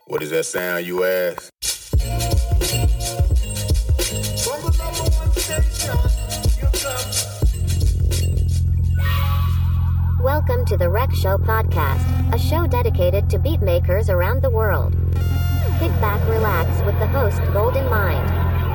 What is that sound, you ask? From the number one station, you come. Welcome to the Rec Show podcast, a show dedicated to beat makers around the world. Kick back, relax with the host, Golden Mind.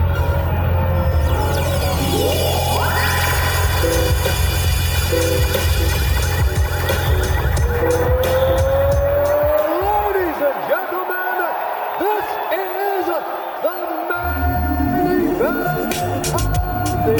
Ladies and gentlemen, this is the main event of the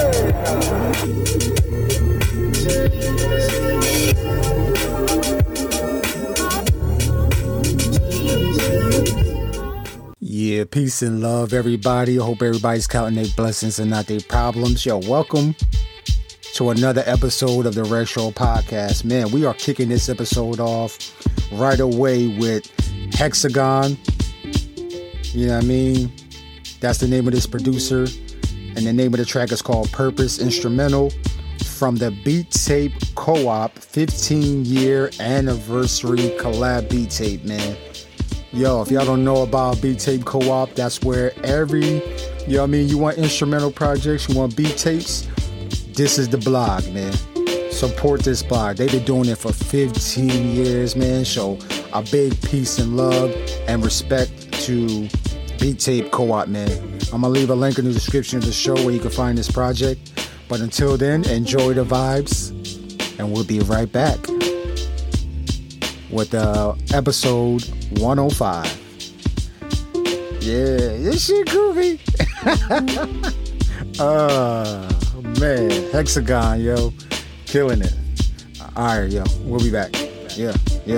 Yeah, peace and love, everybody. I hope everybody's counting their blessings and not their problems. Yo, welcome to another episode of the Rec Show podcast. Man, we are kicking this episode off right away with Hexagon. You know what I mean? That's the name of this producer. And the name of the track is called Purpose, instrumental from the Beat Tape Co-op 15-year anniversary collab beat tape, man. Yo, if y'all don't know about Beat Tape Co-op, that's where every, you know what I mean, you want instrumental projects, you want beat tapes, this is the blog, man. Support this blog. They've been doing it for 15 years, man. So a big peace and love and respect to Beat Tape Co-op, man. I'm going to leave a link in the description of the show where you can find this project. But until then, enjoy the vibes, and we'll be right back with episode 105. Yeah, this shit groovy. Man, Hexagon, yo, killing it. All right, yo, we'll be back. Yeah.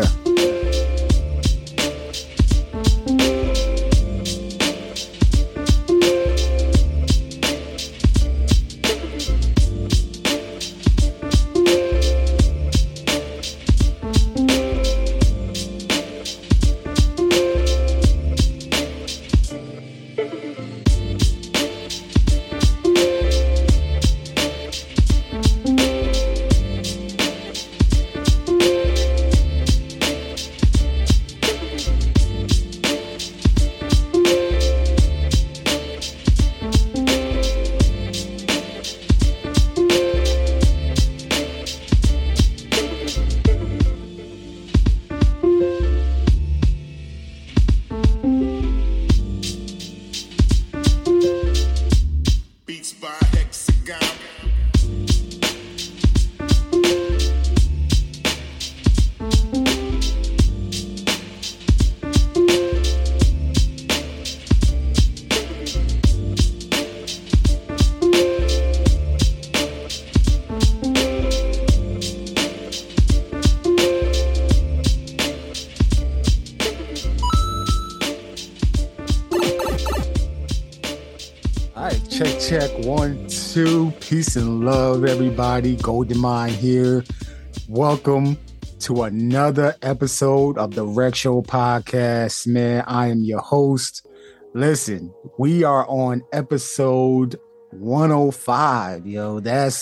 Beats by Hexagon. All right, check. 1, 2. Peace and love, everybody. Golden Mind here. Welcome to another episode of the Rec Show podcast, man. I am your host. Listen, we are on episode 105. Yo,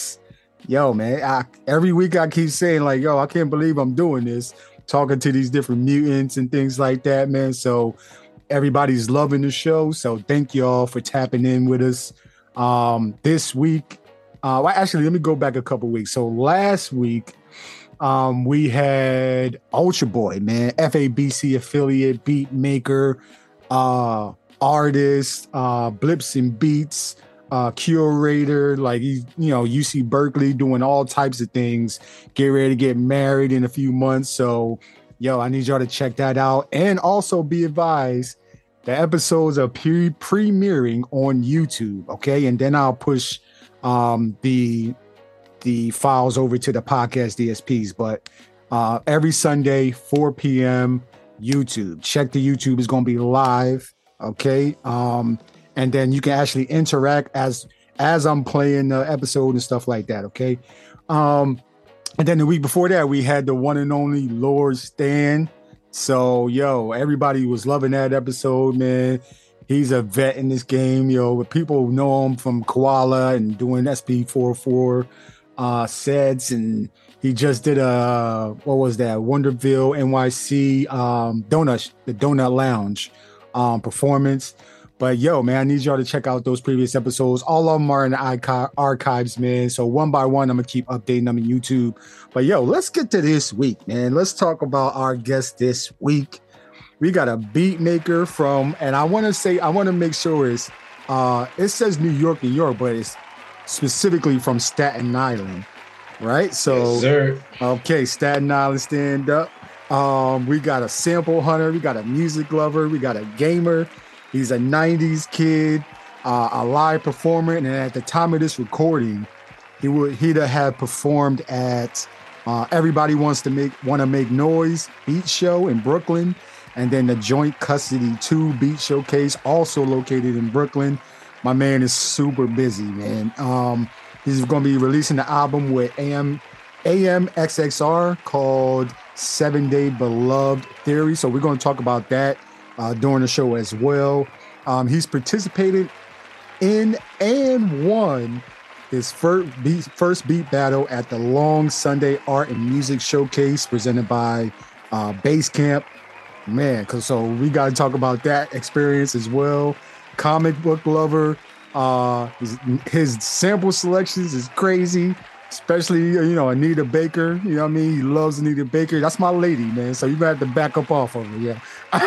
man. Every week I keep saying, like, yo, I can't believe I'm doing this, talking to these different mutants and things like that, man. So everybody's loving the show, so thank y'all for tapping in with us. This week, actually, let me go back a couple weeks. So last week, we had Ultra Boy, man, FABC affiliate, beat maker, artist, Blips and Beats, curator, like UC Berkeley, doing all types of things. Get ready to get married in a few months, so yo, I need y'all to check that out. And also be advised, the episodes are premiering on YouTube, okay? And then I'll push the files over to the podcast DSPs. But every Sunday, 4 p.m., YouTube. Check the YouTube. It's going to be live, okay? And then you can actually interact as I'm playing the episode and stuff like that, okay? And then the week before that, we had the one and only Lord Stan. So, yo, everybody was loving that episode, man. He's a vet in this game, yo. People know him from Koala and doing SP44 sets and He just did what was that? Wonderville NYC the Donut Lounge performance. But yo, man, I need y'all to check out those previous episodes. All of them are in the archives, man. So one by one, I'm gonna keep updating them on YouTube. But yo, let's get to this week, man. Let's talk about our guest this week. We got a beat maker from, and I want to make sure it says New York, but it's specifically from Staten Island, right? So, yes, sir. Okay, Staten Island, stand up. We got a sample hunter, we got a music lover, we got a gamer. He's a 90s kid, a live performer, and at the time of this recording, he'd have performed at Everybody Wanna Make Noise beat show in Brooklyn, and then the Joint Custody 2 beat showcase, also located in Brooklyn. My man is super busy, man. He's going to be releasing the album with AMXXR called 7 Day Beloved Theory. So we're going to talk about that during the show as well. He's participated in and won his first beat battle at the Long Sunday Art and Music Showcase presented by Basecamp. Man, so we got to talk about that experience as well. Comic book lover. His sample selections is crazy, especially, Anita Baker. You know what I mean? He loves Anita Baker. That's my lady, man. So you got to back up off of her, yeah.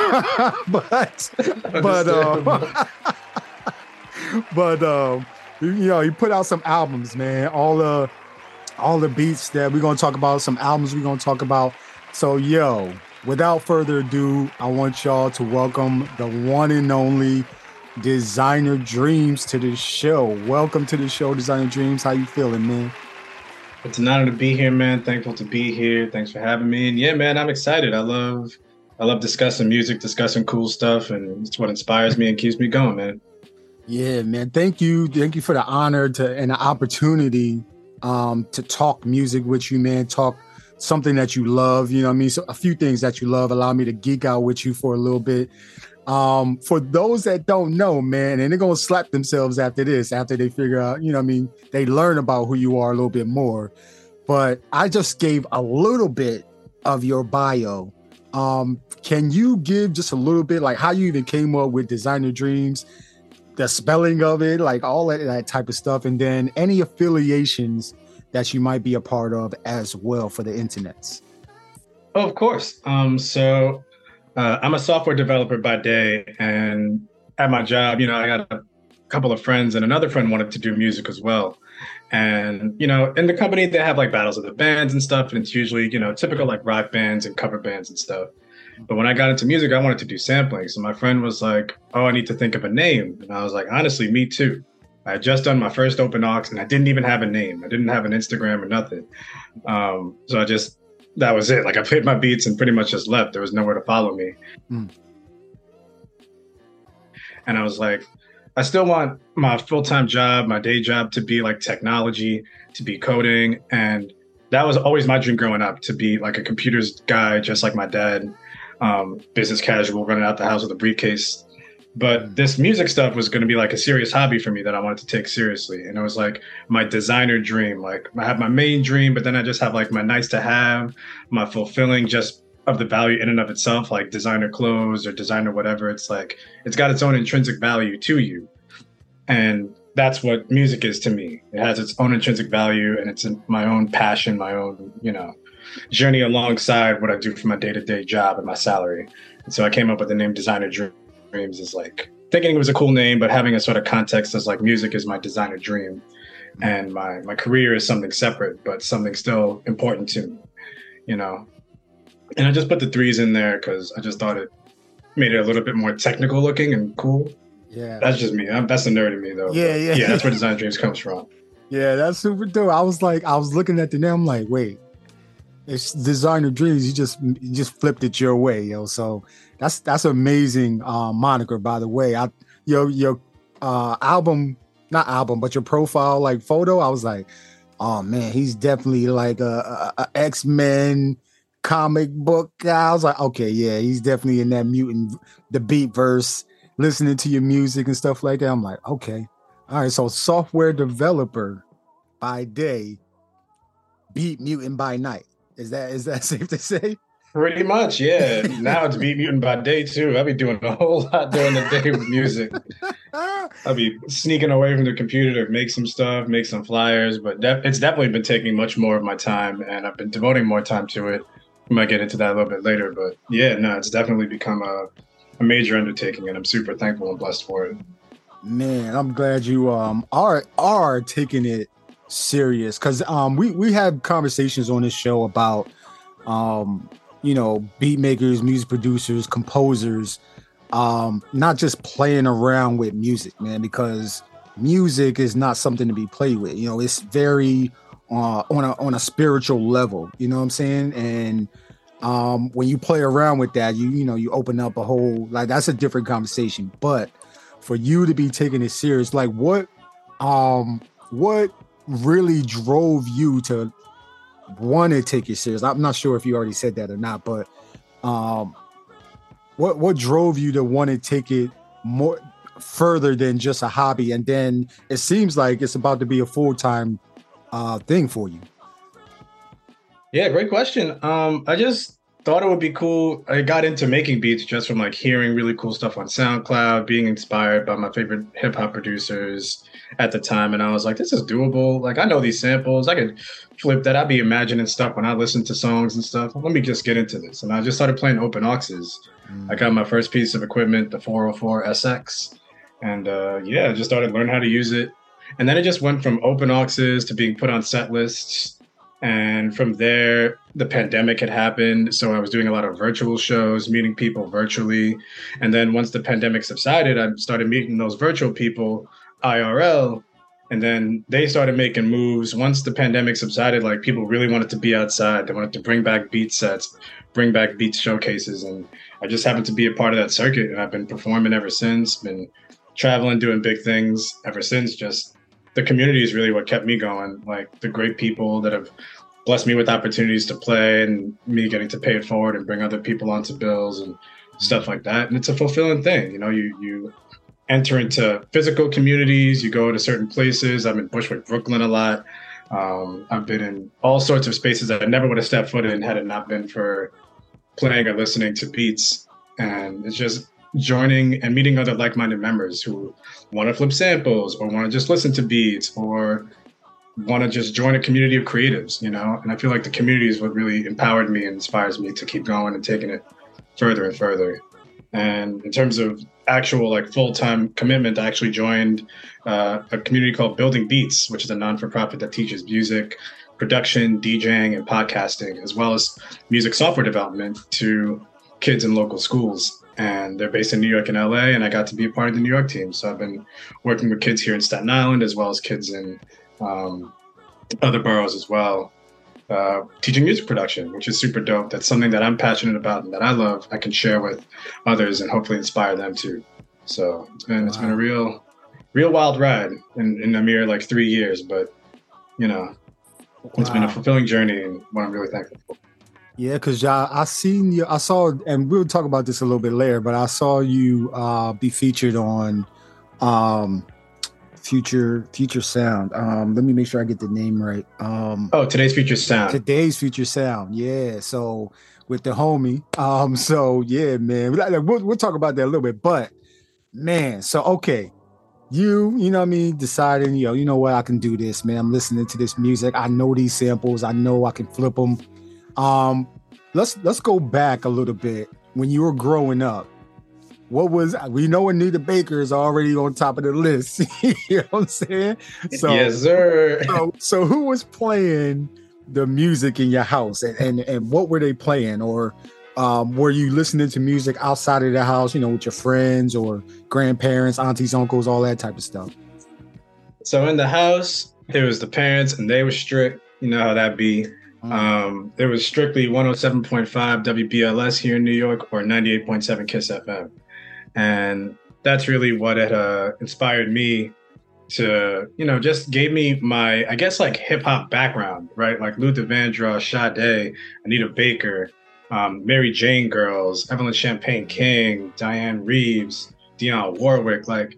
He put out some albums, man. All the beats that we're going to talk about, some albums we're going to talk about. So, yo, without further ado, I want y'all to welcome the one and only Designer Dreams to the show. Welcome to the show, Designer Dreams. How you feeling, man? It's an honor to be here, man. Thankful to be here. Thanks for having me. And yeah, man, I'm excited. I love discussing music, discussing cool stuff, and it's what inspires me and keeps me going, man. Yeah, man. Thank you for the honor and the opportunity to talk music with you, man. Talk something that you love, you know what I mean? So a few things that you love, allow me to geek out with you for a little bit. For those that don't know, man, and they're going to slap themselves after they figure out, you know what I mean? They learn about who you are a little bit more. But I just gave a little bit of your bio. Can you give just a little bit, like how you even came up with Designer Dreams, the spelling of it, like all that type of stuff, and then any affiliations that you might be a part of as well for the internets? Oh, of course. So I'm a software developer by day, and at my job, I got a couple of friends, and another friend wanted to do music as well. And, in the company, they have like battles of the bands and stuff, and it's usually, typical like rock bands and cover bands and stuff. But when I got into music, I wanted to do sampling. So my friend was like, oh, I need to think of a name. And I was like, honestly, me too. I had just done my first open aux, and I didn't even have a name. I didn't have an Instagram or nothing. So that was it. Like I played my beats and pretty much just left. There was nowhere to follow me. And I was like, I still want my full-time job, my day job to be like technology, to be coding. And that was always my dream growing up, to be like a computers guy, just like my dad, business casual, running out the house with a briefcase. But this music stuff was going to be like a serious hobby for me that I wanted to take seriously. And it was like my designer dream. Like I have my main dream, but then I just have like my nice to have, my fulfilling just of the value in and of itself, like designer clothes or designer whatever. It's like, it's got its own intrinsic value to you. And that's what music is to me. It has its own intrinsic value, and it's my own passion, my own, journey alongside what I do for my day-to-day job and my salary. And so I came up with the name Designer Dreams, is like thinking it was a cool name, but having a sort of context as like music is my designer dream, and my career is something separate, but something still important to me, And I just put the threes in there because I just thought it made it a little bit more technical looking and cool. Yeah, that's just me. That's the nerd in me, though. Yeah. That's where Designer Dreams comes from. Yeah, that's super dope. I was looking at the name. I'm like, wait, it's Designer Dreams. You just flipped it your way, yo. So that's amazing moniker, by the way. Your album, not album, but your profile like photo. I was like, oh man, he's definitely like a X-Men comic book guy. I was like, okay, yeah, he's definitely in that mutant, the beat verse, listening to your music and stuff like that. I'm like, okay, all right. So software developer by day, beat mutant by night. Is that safe to say? Pretty much, yeah. Now it's beat mutant by day too. I'll be doing a whole lot during the day with music. I'll be sneaking away from the computer to make some stuff, make some flyers, but it's definitely been taking much more of my time, and I've been devoting more time to it. We might get into that a little bit later, but yeah, no, it's definitely become a major undertaking, and I'm super thankful and blessed for it. Man, I'm glad you are taking it serious, because we have conversations on this show about beat makers, music producers, composers, not just playing around with music, man, because music is not something to be played with. It's very on a spiritual level, you know what I'm saying? And when you play around with that, you open up a whole, like, that's a different conversation. But for you to be taking it serious, like what really drove you to want to take it serious? I'm not sure if you already said that or not, but what drove you to want to take it more further than just a hobby? And then it seems like it's about to be a full-time thing for you. Yeah, great question. I just thought it would be cool. I got into making beats just from like hearing really cool stuff on SoundCloud, being inspired by my favorite hip hop producers at the time. And I was like, this is doable. Like, I know these samples. I could flip that. I'd be imagining stuff when I listen to songs and stuff. Let me just get into this. And I just started playing open auxes. I got my first piece of equipment, the 404 SX. And I just started learning how to use it. And then it just went from open auxes to being put on set lists. And from there, the pandemic had happened. So I was doing a lot of virtual shows, meeting people virtually. And then once the pandemic subsided, I started meeting those virtual people IRL. And then they started making moves. Once the pandemic subsided, like, people really wanted to be outside. They wanted to bring back beat sets, bring back beat showcases. And I just happened to be a part of that circuit. And I've been performing ever since, been traveling, doing big things ever since. Just the community is really what kept me going. Like, the great people that have blessed me with opportunities to play, and me getting to pay it forward and bring other people onto bills and stuff like that. And it's a fulfilling thing. You enter into physical communities, you go to certain places. I'm in Bushwick, Brooklyn a lot. I've been in all sorts of spaces that I never would have stepped foot in had it not been for playing or listening to beats. And it's just joining and meeting other like-minded members who want to flip samples or want to just listen to beats or want to just join a community of creatives, And I feel like the community is what really empowered me and inspires me to keep going and taking it further and further. And in terms of actual, like, full-time commitment, I actually joined a community called Building Beats, which is a non-for-profit that teaches music, production, DJing, and podcasting, as well as music software development to kids in local schools. And they're based in New York and LA, and I got to be a part of the New York team. So I've been working with kids here in Staten Island, as well as kids in other boroughs as well, teaching music production, which is super dope. That's something that I'm passionate about and that I love. I can share with others and hopefully inspire them too. So it's been a real wild ride in a mere 3 years, but it's been a fulfilling journey and what I'm really thankful for. Yeah, because I saw, and we'll talk about this a little bit later, but I saw you be featured on Future Sound. Let me make sure I get the name right. Today's Future Sound. Today's Future Sound. Yeah. So with the homie. So yeah, man. We'll talk about that a little bit. But man, so okay. You know what I mean, deciding, you know what, I can do this, man. I'm listening to this music. I know these samples. I know I can flip them. Let's go back a little bit. When you were growing up, we know Anita Baker is already on top of the list. You know what I'm saying? So, yes, sir. So who was playing the music in your house, and what were they playing? Or were you listening to music outside of the house, with your friends or grandparents, aunties, uncles, all that type of stuff? So in the house, it was the parents, and they were strict. You know how that be. There was strictly 107.5 WBLS here in New York or 98.7 KISS FM. And that's really what had inspired me to, just gave me my, I guess, hip hop background, right? Like Luther Vandross, Sade, Anita Baker, Mary Jane Girls, Evelyn Champagne King, Diane Reeves, Dionne Warwick. Like,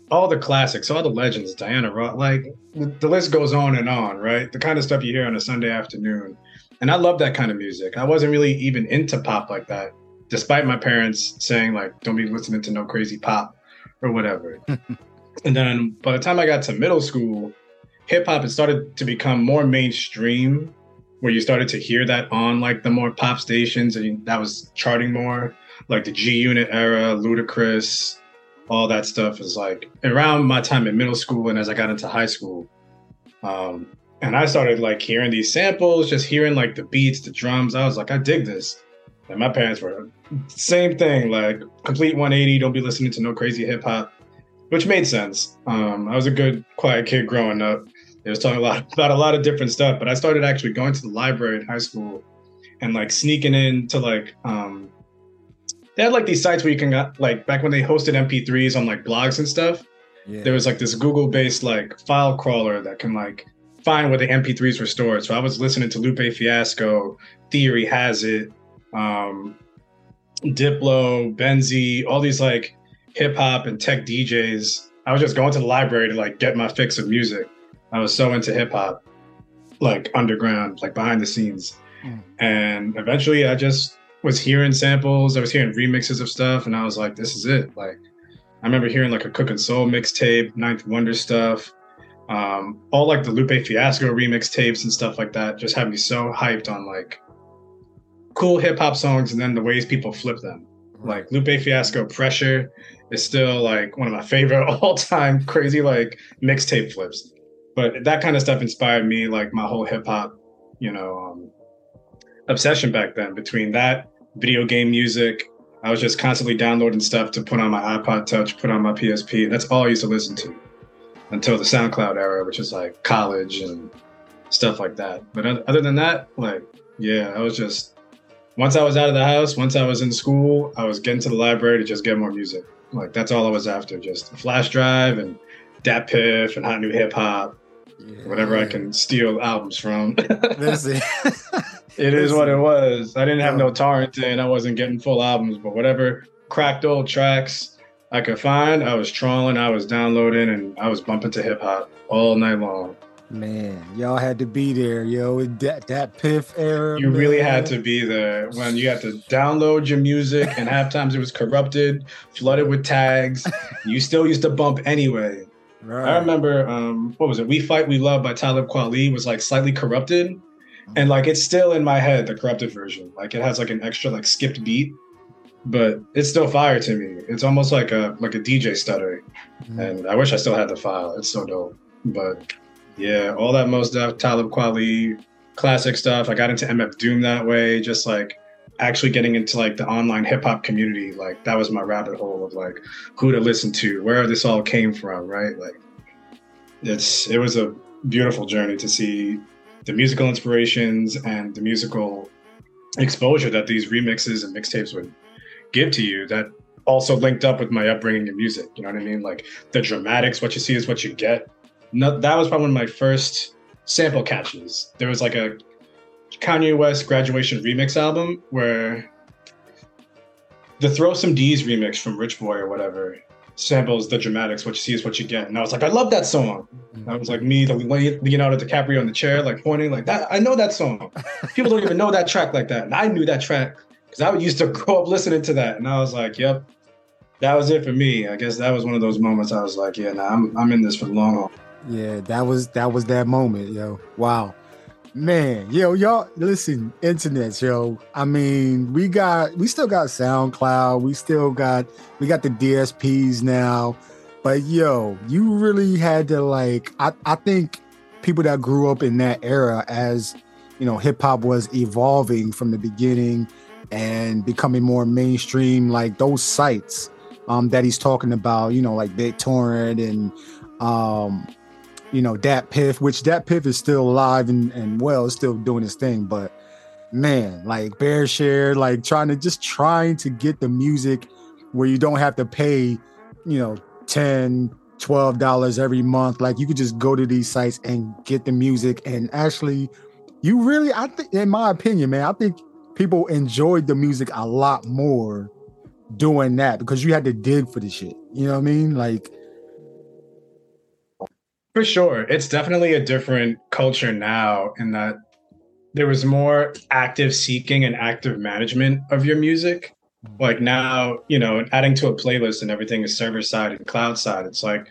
all the classics, all the legends, Diana Ross, like the list goes on, right? The kind of stuff you hear on a Sunday afternoon. And I love that kind of music. I wasn't really even into pop like that, despite my parents saying like, don't be listening to no crazy pop or whatever. And then by the time I got to middle school, hip hop had started to become more mainstream, where you started to hear that on like the more pop stations, and that was charting more, like the G Unit era, Ludacris, all that stuff is like around my time in middle school and as I got into high school. And I started like hearing these samples, just hearing like the beats, the drums. I was like, I dig this. And my parents were same thing, like complete 180, don't be listening to no crazy hip hop, which made sense. I was a good, quiet kid growing up. They was talking about a lot of different stuff, but I started actually going to the library in high school and like sneaking into like, they had like these sites where you can like back when they hosted MP3s on like blogs and stuff. Yeah. There was like this Google-based like file crawler that can like find where the MP3s were stored. So I was listening to Lupe Fiasco, Theory Has It, Diplo, Benzi, all these like hip hop and tech DJs. I was just going to the library to like get my fix of music. I was so into hip hop, like underground, like behind the scenes. And eventually I just was hearing samples. I was hearing remixes of stuff, and I was like, this is it. Like, I remember hearing like a Cook and Soul mixtape, Ninth Wonder stuff, all like the Lupe Fiasco remix tapes and stuff like that. Just had me so hyped on like cool hip hop songs, and then the ways people flip them. Like Lupe Fiasco Pressure is still like one of my favorite all time crazy like mixtape flips. But that kind of stuff inspired me, like my whole hip hop, obsession back then. Between that, video game music, I was just constantly downloading stuff to put on my iPod Touch, put on my PSP. That's all I used to listen to until the SoundCloud era, which is like college and stuff like that. But other than that, like, yeah, I was just, once I was out of the house, once I was in school, I was getting to the library to just get more music. Like, that's all I was after, just a flash drive and Dat Piff and Hot New Hip Hop, whatever I can steal albums from. Listen. It is what it was. I didn't have no torrenting. I wasn't getting full albums, but whatever cracked old tracks I could find, I was trawling, I was downloading, and I was bumping to hip hop all night long. Man, y'all had to be there, yo. That Piff era. You really had to be there when you had to download your music, and half times it was corrupted, flooded with tags. You still used to bump anyway. Right. I remember, what was it? We Fight, We Love by Talib Kweli was like slightly corrupted. And like, it's still in my head, the corrupted version. Like, it has like an extra like skipped beat, but it's still fire to me. It's almost like a DJ stutter. And I wish I still had the file. It's so dope. But yeah, all that Mos Def, Talib Kweli, classic stuff. I got into MF Doom that way, just like actually getting into like the online hip hop community. Like, that was my rabbit hole of like who to listen to, where this all came from, right? Like, it was a beautiful journey to see the musical inspirations and the musical exposure that these remixes and mixtapes would give to you, that also linked up with my upbringing in music. You know what I mean? Like, the dramatics, what you see is what you get. No, that was probably one of my first sample catches. There was like a Kanye West Graduation remix album where the Throw Some D's remix from Rich Boy or whatever samples the dramatics, what you see is what you get. And I was like, I love that song. I was like me, the Leonardo DiCaprio in the chair, like pointing like that. I know that song. People don't even know that track like that. And I knew that track because I used to grow up listening to that. And I was like, yep, that was it for me. I guess that was one of those moments I was like, yeah, nah, I'm in this for the long haul. Yeah, that was that moment, yo. Wow. Man, yo, y'all listen, internets, yo. I mean, we still got SoundCloud, we got the DSPs now. But yo, you really had to like, I think people that grew up in that era, as you know, hip hop was evolving from the beginning and becoming more mainstream, like those sites that he's talking about, you know, like BitTorrent and Dat Piff, which Dat Piff is still alive and well, is still doing his thing. But man, like BearShare, like trying to get the music where you don't have to pay, $10, $12 every month. Like, you could just go to these sites and get the music. And actually, I think, in my opinion, man, I think people enjoyed the music a lot more doing that because you had to dig for the shit. You know what I mean? Like, For sure. It's definitely a different culture now in that there was more active seeking and active management of your music. Like now, adding to a playlist and everything is server side and cloud side.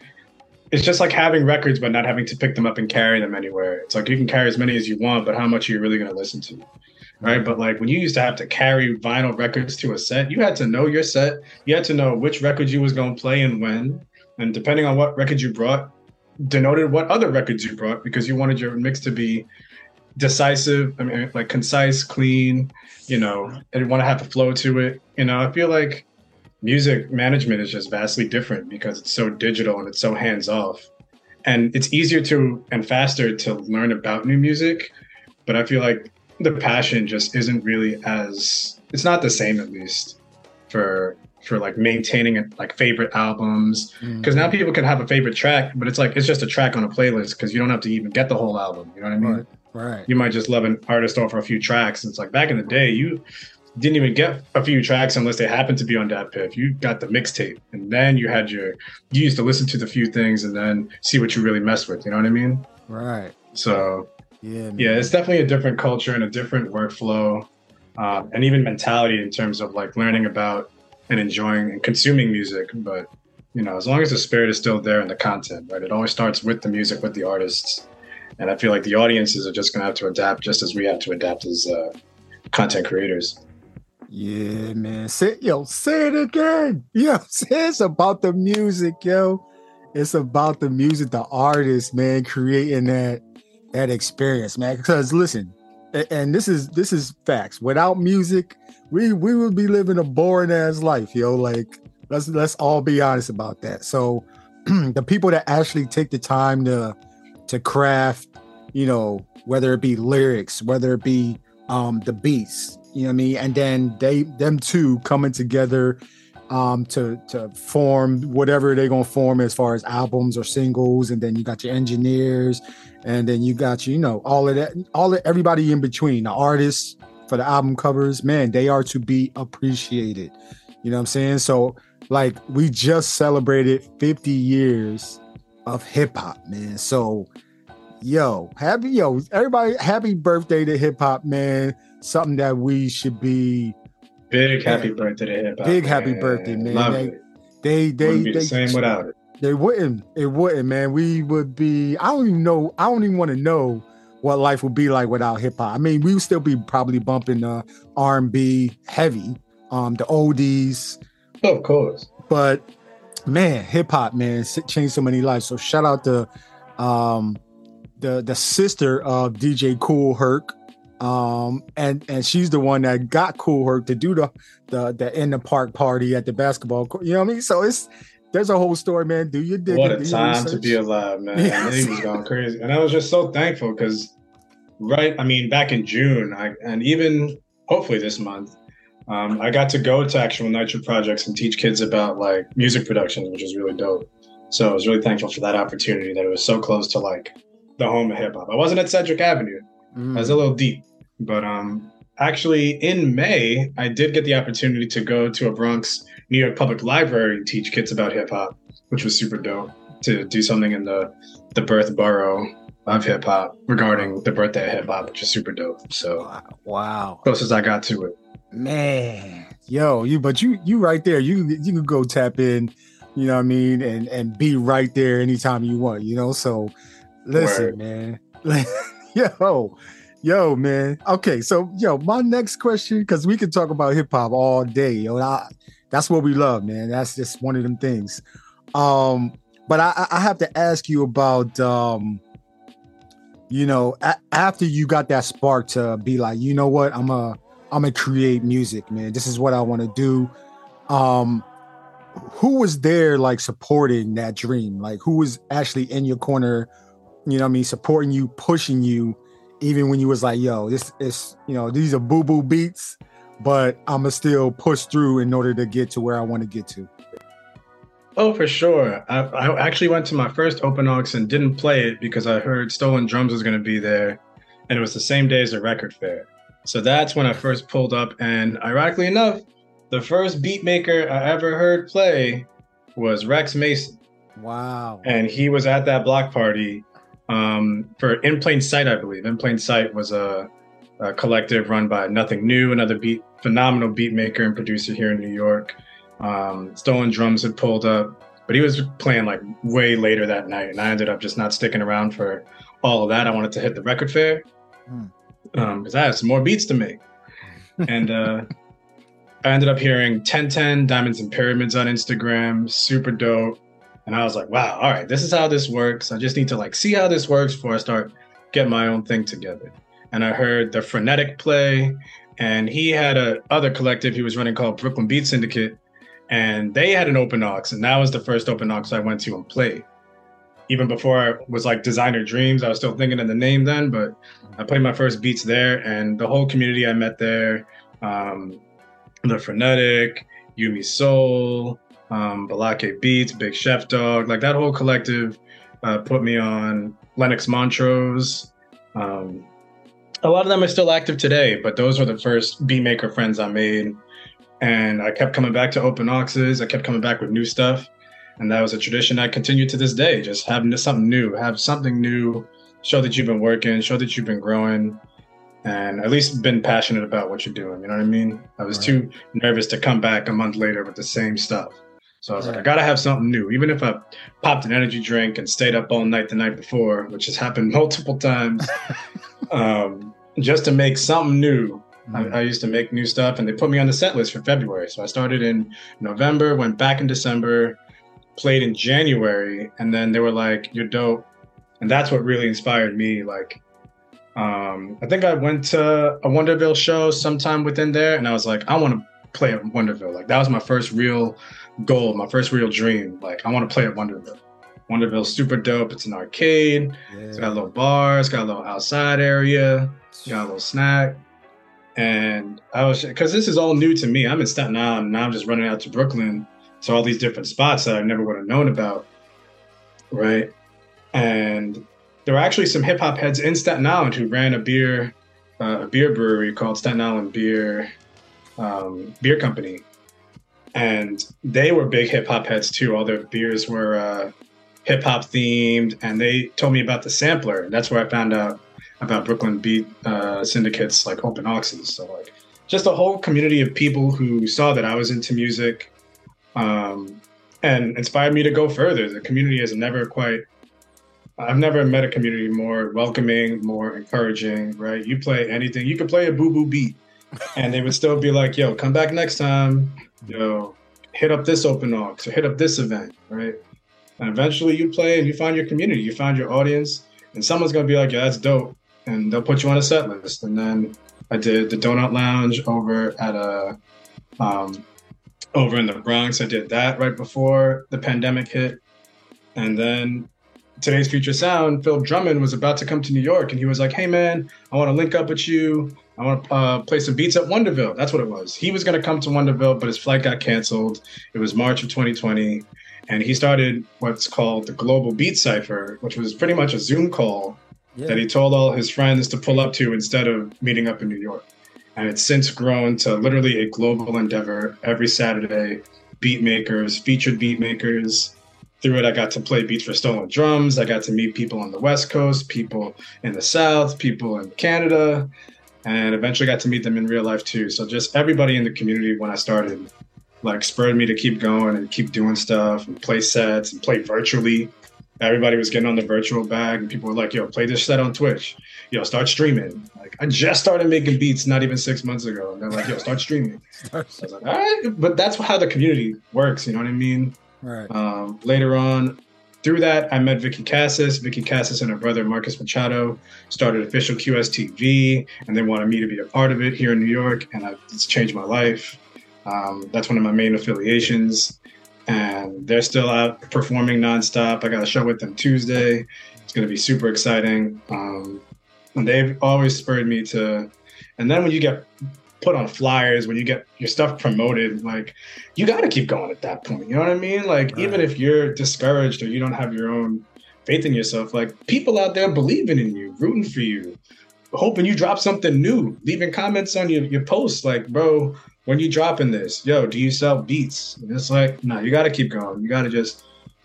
It's just like having records, but not having to pick them up and carry them anywhere. It's like you can carry as many as you want, but how much are you really going to listen to? Right. But like when you used to have to carry vinyl records to a set, you had to know your set. You had to know which records you was going to play and when. And depending on what records you brought, denoted what other records you brought, because you wanted your mix to be decisive. I mean, like concise, clean, and you want to have a flow to it. I feel like music management is just vastly different because it's so digital and it's so hands off. And it's easier and faster to learn about new music. But I feel like the passion just isn't really it's not the same, at least for like maintaining it, like favorite albums. Because now people can have a favorite track, but it's just a track on a playlist because you don't have to even get the whole album. You know what I mean? Right. You might just love an artist off for a few tracks. It's like back in the day, you didn't even get a few tracks unless they happened to be on DatPiff. You got the mixtape, and then you used to listen to the few things and then see what you really mess with. You know what I mean? Right. So yeah, it's definitely a different culture and a different workflow, and even mentality in terms of like learning about and enjoying and consuming music. But as long as the spirit is still there in the content, right? It always starts with the music, with the artists, and I feel like the audiences are just gonna have to adapt, just as we have to adapt as content creators. Yeah, man. Say it again. It's about the music, yo. It's about the music, the artist, man, creating that experience, man. Because listen, and this is facts. Without music, we would be living a boring ass life, yo. Like let's all be honest about that. So the people that actually take the time to craft, whether it be lyrics, whether it be the beats, you know what I mean, and then them two coming together to form whatever they're gonna form as far as albums or singles, and then you got your engineers, and then you got all of that, everybody in between, the artists for the album covers, man, they are to be appreciated. You know what I'm saying? So like we just celebrated 50 years of hip hop, man. So everybody, happy birthday to hip hop, man. Something that we should be big happy birthday to hip hop. Big happy birthday, man. Love they wouldn't be the same without it. It wouldn't, man. We would be, I don't even want to know what life would be like without hip hop. I mean, we would still be probably bumping R&B heavy, the oldies. Of course. But man, hip hop, man, changed so many lives. So shout out to the sister of DJ Kool Herc. And she's the one that got Kool Herc to do the in the park party at the basketball court. You know what I mean? So there's a whole story, man. Do you dig? What a time to be alive, man. Yes. He was going crazy. And I was just so thankful because back in June, and even hopefully this month, I got to go to actual Nitro projects and teach kids about like music production, which is really dope. So I was really thankful for that opportunity, that it was so close to like the home of hip hop. I wasn't at Cedric Avenue. I was a little deep, but actually in May, I did get the opportunity to go to a Bronx, New York Public Library and teach kids about hip hop, which was super dope, to do something in the birth borough of hip hop regarding the birthday of hip hop, which is super dope. So wow, closest I got to it. Man, you right there. You can go tap in, you know what I mean, and be right there anytime you want, So listen, man. Yo, man. Okay, so my next question, because we can talk about hip hop all day, that's what we love, man. That's just one of them things. But I have to ask you about, after you got that spark to be like, you know what, I'm gonna create music, man. This is what I want to do. Who was there like supporting that dream? Like who was actually in your corner, supporting you, pushing you, even when you was like, yo, this is, these are boo-boo beats, but I'ma still push through in order to get to where I want to get to? Oh, for sure. I actually went to my first open aux and didn't play it because I heard Stolen Drums was going to be there, and it was the same day as the record fair. So that's when I first pulled up, and ironically enough, the first beat maker I ever heard play was Rex Mason. Wow. And he was at that block party for In Plain Sight, I believe. In Plain Sight was a collective run by Nothing New, another phenomenal beat maker and producer here in New York. Stolen Drums had pulled up, but he was playing like way later that night, and I ended up just not sticking around for all of that. I wanted to hit the record fair because I had some more beats to make. And I ended up hearing 1010 Diamonds and Pyramids on Instagram, super dope. And I was like, wow, all right, this is how this works. I just need to like see how this works before I start getting my own thing together. And I heard the Frenetic play, and he had a other collective he was running called Brooklyn Beat Syndicate, and they had an open aux, and that was the first open aux I went to and played. Even before I was like Designer Dreams, I was still thinking of the name then, but I played my first beats there, and the whole community I met there, the Frenetic, Yumi Soul, Balake Beats, Big Chef Dog, like that whole collective put me on Lennox Montrose. A lot of them are still active today, but those were the first beat maker friends I made. And I kept coming back to open auxes. I kept coming back with new stuff. And that was a tradition I continue to this day, just having something new, show that you've been working, show that you've been growing, and at least been passionate about what you're doing. You know what I mean? I was too nervous to come back a month later with the same stuff. So I was like, I gotta have something new. Even if I popped an energy drink and stayed up all night the night before, which has happened multiple times, just to make something new. I used to make new stuff, and they put me on the set list for February. So I started in November, went back in December, played in January, and then they were like, you're dope. And that's what really inspired me. Like, I think I went to a Wonderville show sometime within there, and I was like, I want to play at Wonderville. Like, that was my first real goal, my first real dream. Like, I want to play at Wonderville. Wonderville's super dope. It's an arcade. Yeah. It's got a little bar. It's got a little outside area. It's got a little snack. And I was, because this is all new to me. I'm in Staten Island, and now I'm just running out to Brooklyn to all these different spots that I never would have known about, right? And there were actually some hip hop heads in Staten Island who ran a beer brewery called Staten Island Beer Company, and they were big hip hop heads too. All their beers were hip hop themed, and they told me about the sampler, and that's where I found out about Brooklyn Beat Syndicate's like open auxes. So like just a whole community of people who saw that I was into music and inspired me to go further. The community has I've never met a community more welcoming, more encouraging, right? You play anything, you could play a boo-boo beat and they would still be like, yo, come back next time, yo, hit up this open aux or hit up this event, right? And eventually you play and you find your community, you find your audience, and someone's gonna be like, yeah, that's dope. And they'll put you on a set list. And then I did the Donut Lounge over at over in the Bronx. I did that right before the pandemic hit. And then Today's Future Sound, Phil Drummond was about to come to New York, and he was like, hey man, I want to link up with you. I want to play some beats at Wonderville. That's what it was. He was going to come to Wonderville, but his flight got canceled. It was March of 2020. And he started what's called the Global Beat Cypher, which was pretty much a Zoom call that he told all his friends to pull up to instead of meeting up in New York. And it's since grown to literally a global endeavor. Every Saturday, beat makers, featured beat makers. Through it, I got to play beats for Stolen Drums. I got to meet people on the West Coast, people in the South, people in Canada, and eventually got to meet them in real life too. So just everybody in the community when I started like spurred me to keep going and keep doing stuff and play sets and play virtually. Everybody was getting on the virtual bag, and people were like, yo, play this set on Twitch. Yo, start streaming. Like, I just started making beats not even 6 months ago. And they're like, yo, start streaming. I was like, all right. But that's how the community works, you know what I mean? Right. Later on, through that, I met Vicky Cassis. Vicky Cassis and her brother, Marcus Machado, started Official QS TV, and they wanted me to be a part of it here in New York, and it's changed my life. That's one of my main affiliations. And they're still out performing nonstop. I got a show with them Tuesday. It's going to be super exciting. And they've always spurred me to. And then when you get put on flyers, when you get your stuff promoted, like, you got to keep going at that point. You know what I mean? Like, right. Even if you're discouraged or you don't have your own faith in yourself, like, people out there believing in you, rooting for you, hoping you drop something new, leaving comments on your posts like, bro, when you dropping this, yo, do you sell beats? And it's like, no, you got to keep going. You got to just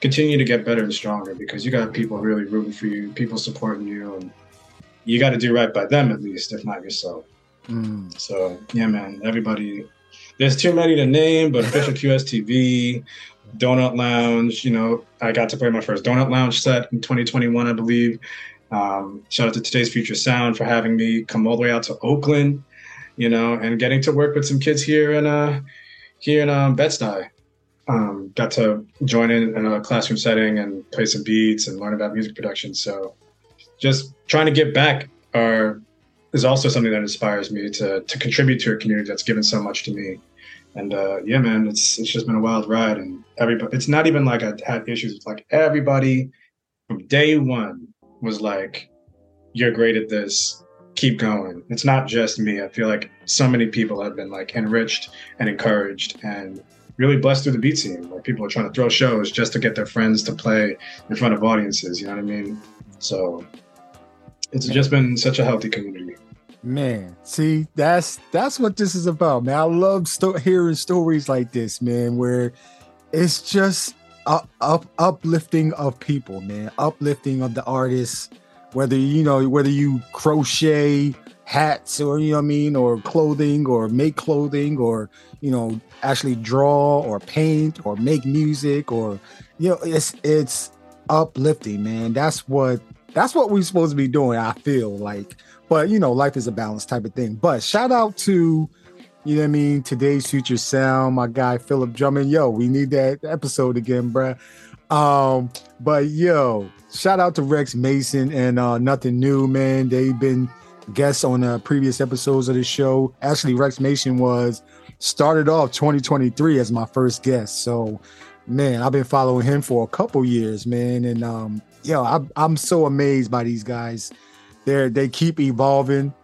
continue to get better and stronger, because you got people really rooting for you, people supporting you, and you got to do right by them at least, if not yourself. So yeah, man, everybody, there's too many to name, but Official QS TV, Donut Lounge, I got to play my first Donut Lounge set in 2021, I believe. Shout out to Today's Future Sound for having me come all the way out to Oakland, and getting to work with some kids here in Bed-Stuy. Got to join in a classroom setting and play some beats and learn about music production. So just trying to give back is also something that inspires me to contribute to a community that's given so much to me. And yeah, man, it's just been a wild ride. And everybody, it's not even like I had issues. It's like everybody from day one was like, you're great at this, keep going. It's not just me. I feel like so many people have been like enriched and encouraged and really blessed through the beat scene. Like people are trying to throw shows just to get their friends to play in front of audiences, you know what I mean? So it's just been such a healthy community. Man, see, that's what this is about, man. I love hearing stories like this, man, where it's just uplifting of people, man, uplifting of the artists, whether you crochet hats or, or clothing or make clothing or, actually draw or paint or make music or, it's uplifting, man. That's what we're supposed to be doing, I feel like. But, life is a balance type of thing. But shout out to, Today's Future Sound, my guy, Philip Drummond. Yo, we need that episode again, bruh. But, shout out to Rex Mason and Nothing New, man. They've been guests on previous episodes of the show. Actually, Rex Mason started off 2023 as my first guest. So, man, I've been following him for a couple years, man. And, I'm so amazed by these guys. They keep evolving.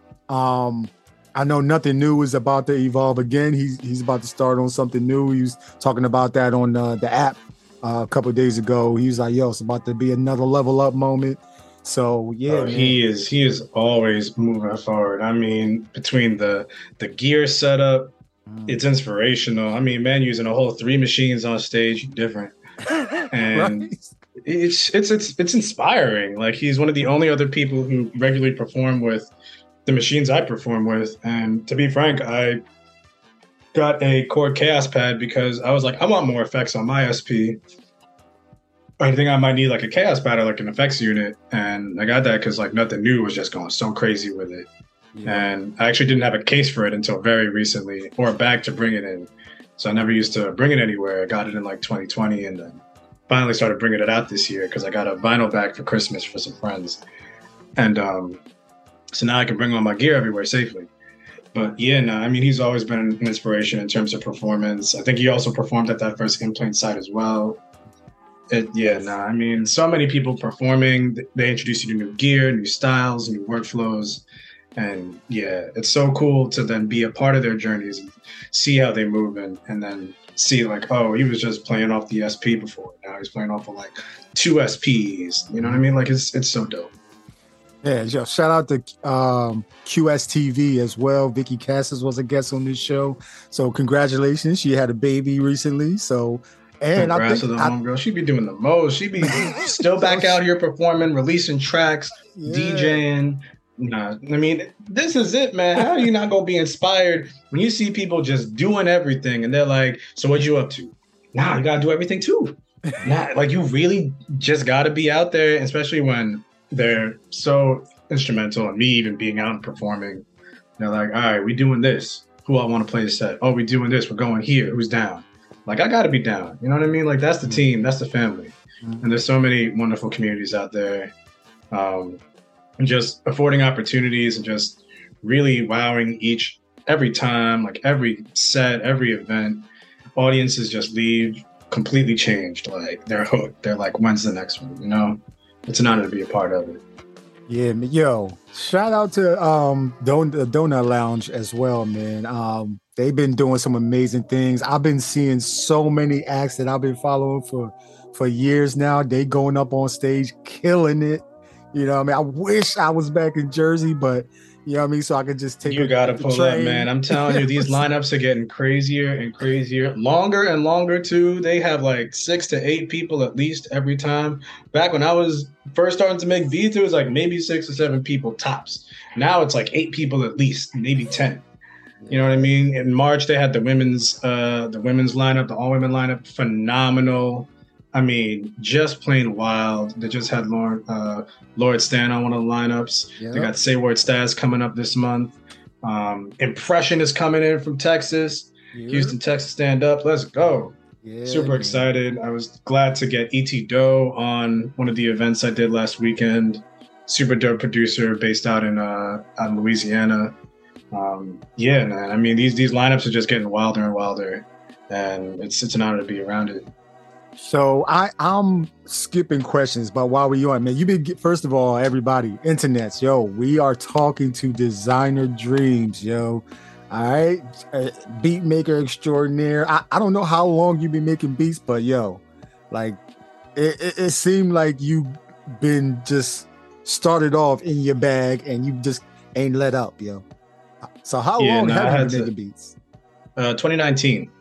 I know Nothing New is about to evolve again. He's about to start on something new. He was talking about that on the app a couple of days ago. He was like, "Yo, it's about to be another level up moment." So yeah, he is always moving forward. I mean, between the gear setup, it's inspirational. I mean, man, using a whole 3 machines on stage, different, and. Right. It's inspiring. Like, he's one of the only other people who regularly perform with the machines I perform with. And to be frank, I got a Chord Chaos pad because I was like, I want more effects on my SP. I think I might need like a Chaos pad or like an effects unit. And I got that because like Nothing New was just going so crazy with it. Yeah. And I actually didn't have a case for it until very recently, or a bag to bring it in. So I never used to bring it anywhere. I got it in like 2020 and then finally started bringing it out this year because I got a vinyl bag for Christmas for some friends. And so now I can bring all my gear everywhere safely. But yeah, I mean, he's always been an inspiration in terms of performance. I think he also performed at that first In Plain Sight as well. I mean, so many people performing, they introduce you to new gear, new styles, new workflows. And yeah, it's so cool to then be a part of their journeys and see how they move and then see like, oh, he was just playing off the SP before. Now he's playing off of like 2 SPs. You know what I mean? Like it's so dope. Yeah, shout out to QSTV as well. Vicky Cassis was a guest on this show. So congratulations. She had a baby recently. So and congrats to the homegirl. She be doing the most. She be still back out here performing, releasing tracks, DJing. Nah, I mean, this is it, man. How are you not gonna be inspired when you see people just doing everything and they're like, so what you up to? Nah, you gotta do everything too. Nah, like you really just gotta be out there, especially when they're so instrumental in me even being out and performing. They're like, all right, we doing this. Who I want to play a set? Oh, we doing this. We're going here. Who's down? Like, I gotta be down. You know what I mean? Like, that's the team. That's the family. And there's so many wonderful communities out there. And just affording opportunities and just really wowing every time, like every set, every event, audiences just leave completely changed. Like they're hooked. They're like, when's the next one? It's an honor to be a part of it. Yeah, yo, shout out to Donut Lounge as well, man. They've been doing some amazing things. I've been seeing so many acts that I've been following for years now. They going up on stage, killing it. You know what I mean? I wish I was back in Jersey, but, You know what I mean? So I could just take You gotta the pull train. up, man. I'm telling you, these lineups are getting crazier and crazier, longer and longer too. They have like 6 to 8 people at least every time. Back when I was first starting to make beats, it was like maybe 6 or 7 people tops. Now it's like 8 people at least, maybe 10. You know what I mean? In March they had the women's lineup, the all women lineup, phenomenal. I mean, just plain wild. They just had Lord Stan on one of the lineups. Yep. They got Say Word Stas coming up this month. Impression is coming in from Texas. Yeah. Houston, Texas, stand up. Let's go. Yeah, Super man. excited. I was glad to get E.T. Doe on one of the events I did last weekend. Super dope producer based out in Louisiana. Yeah, man. I mean, these lineups are just getting wilder and wilder, and it's an honor to be around it. So I'm skipping questions, but while we're on, man, first of all, everybody, internets, yo, we are talking to Designer Dreams, yo. All right, beat maker extraordinaire. I don't know how long you've been making beats, but yo, like it seemed like you've been just started off in your bag and you just ain't let up, yo. So how long have you been making beats? 2019.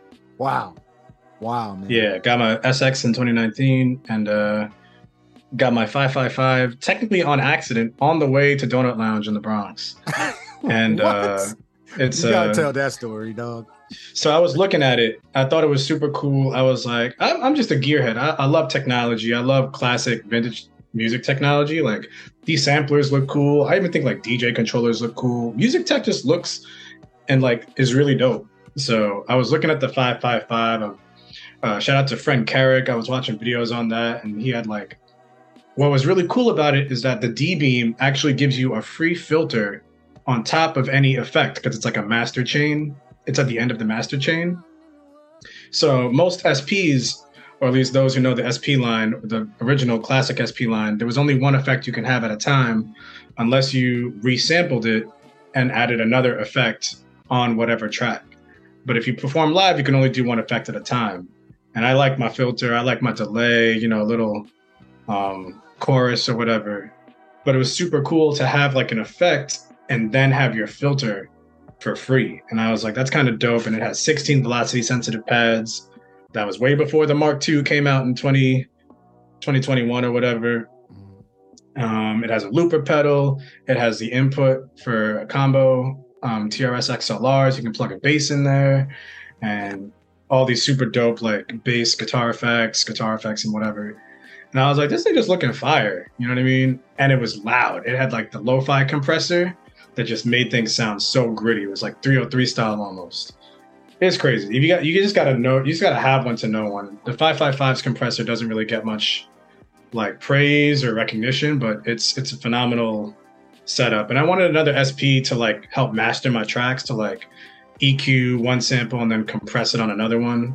Wow, man. Yeah, got my SX in 2019 and got my 555 technically on accident on the way to Donut Lounge in the Bronx. And it's you gotta tell that story, dog. So I was looking at it. I thought it was super cool. I was like, I'm just a gearhead. I love technology. I love classic vintage music technology. Like these samplers look cool. I even think like DJ controllers look cool. Music tech just looks and like is really dope. So I was looking at the 555. Shout out to friend Carrick. I was watching videos on that, and he had like, what was really cool about it is that the D-Beam actually gives you a free filter on top of any effect because it's like a master chain. It's at the end of the master chain. So most SPs, or at least those who know the SP line, the original classic SP line, there was only one effect you can have at a time unless you resampled it and added another effect on whatever track. But if you perform live, you can only do one effect at a time. And I like my filter, I like my delay, a little chorus or whatever. But it was super cool to have like an effect and then have your filter for free. And I was like, that's kind of dope. And it has 16 velocity sensitive pads. That was way before the Mark II came out in 2021 or whatever. It has a looper pedal. It has the input for a combo TRS XLRs. You can plug a bass in there. And all these super dope like bass guitar effects and whatever. And I was like, this thing just looking fire. You know what I mean? And it was loud. It had like the lo-fi compressor that just made things sound so gritty. It was like 303 style almost. It's crazy. You just gotta know, you just gotta have one to know one. The 555's compressor doesn't really get much like praise or recognition, but it's a phenomenal setup. And I wanted another SP to like help master my tracks, to like EQ one sample and then compress it on another one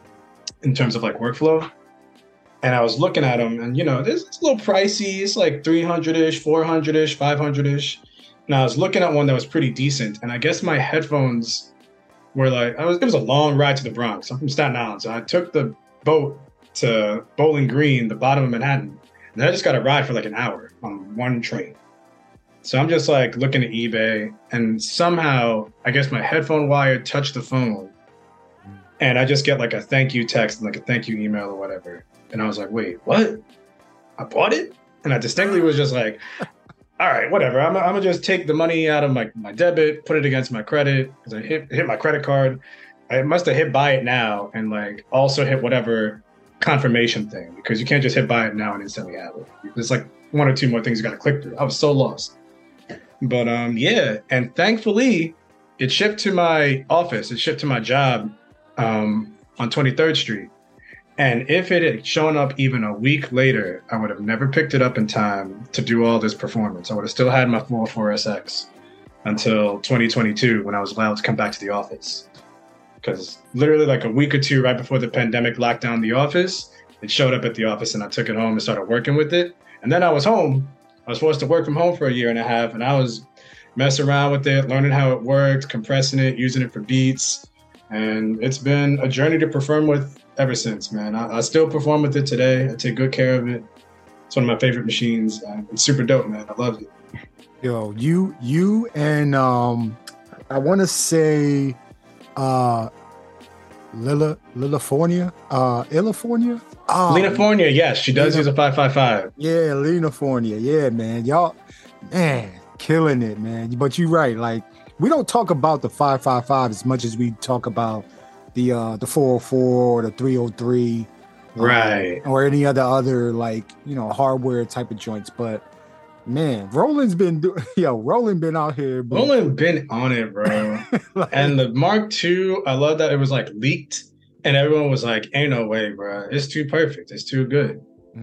in terms of like workflow. And I was looking at them and it's a little pricey. It's like 300-ish, 400-ish, 500-ish. And I was looking at one that was pretty decent. And I guess my headphones were like, it was a long ride to the Bronx. I'm from Staten Island. So I took the boat to Bowling Green, the bottom of Manhattan. And I just got a ride for like an hour on one train. So I'm just like looking at eBay and somehow I guess my headphone wire touched the phone and I just get like a thank you text and like a thank you email or whatever. And I was like, wait, what? I bought it? And I distinctly was just like, all right, whatever. I'm gonna just take the money out of my debit, put it against my credit because I hit my credit card. I must have hit buy it now and like also hit whatever confirmation thing because you can't just hit buy it now and instantly have it. There's like one or two more things you got to click through. I was so lost. But yeah, and thankfully it shipped to my office. It shipped to my job on 23rd Street. And if it had shown up even a week later, I would have never picked it up in time to do all this performance. I would have still had my 404SX until 2022 when I was allowed to come back to the office. Because literally like a week or two right before the pandemic locked down the office, it showed up at the office and I took it home and started working with it. And then I was home. I was forced to work from home for a year and a half, and I was messing around with it, learning how it worked, compressing it, using it for beats. And it's been a journey to perform with ever since, man. I still perform with it today. I take good care of it. It's one of my favorite machines. It's super dope, man. I love it. Yo, you and I want to say Lilafornia, Ilifornia. Linafornia, yes, she does use a 555. Yeah, Linafornia. Yeah, man. Y'all, man, killing it, man. But you're right. Like, we don't talk about the 555 as much as we talk about the 404 or the 303. Right. Or any other like, hardware type of joints. But man, Roland been out here, bro. Roland been on it, bro. And the Mark II, I love that it was like leaked and everyone was like, ain't no way, bro. It's too perfect. It's too good.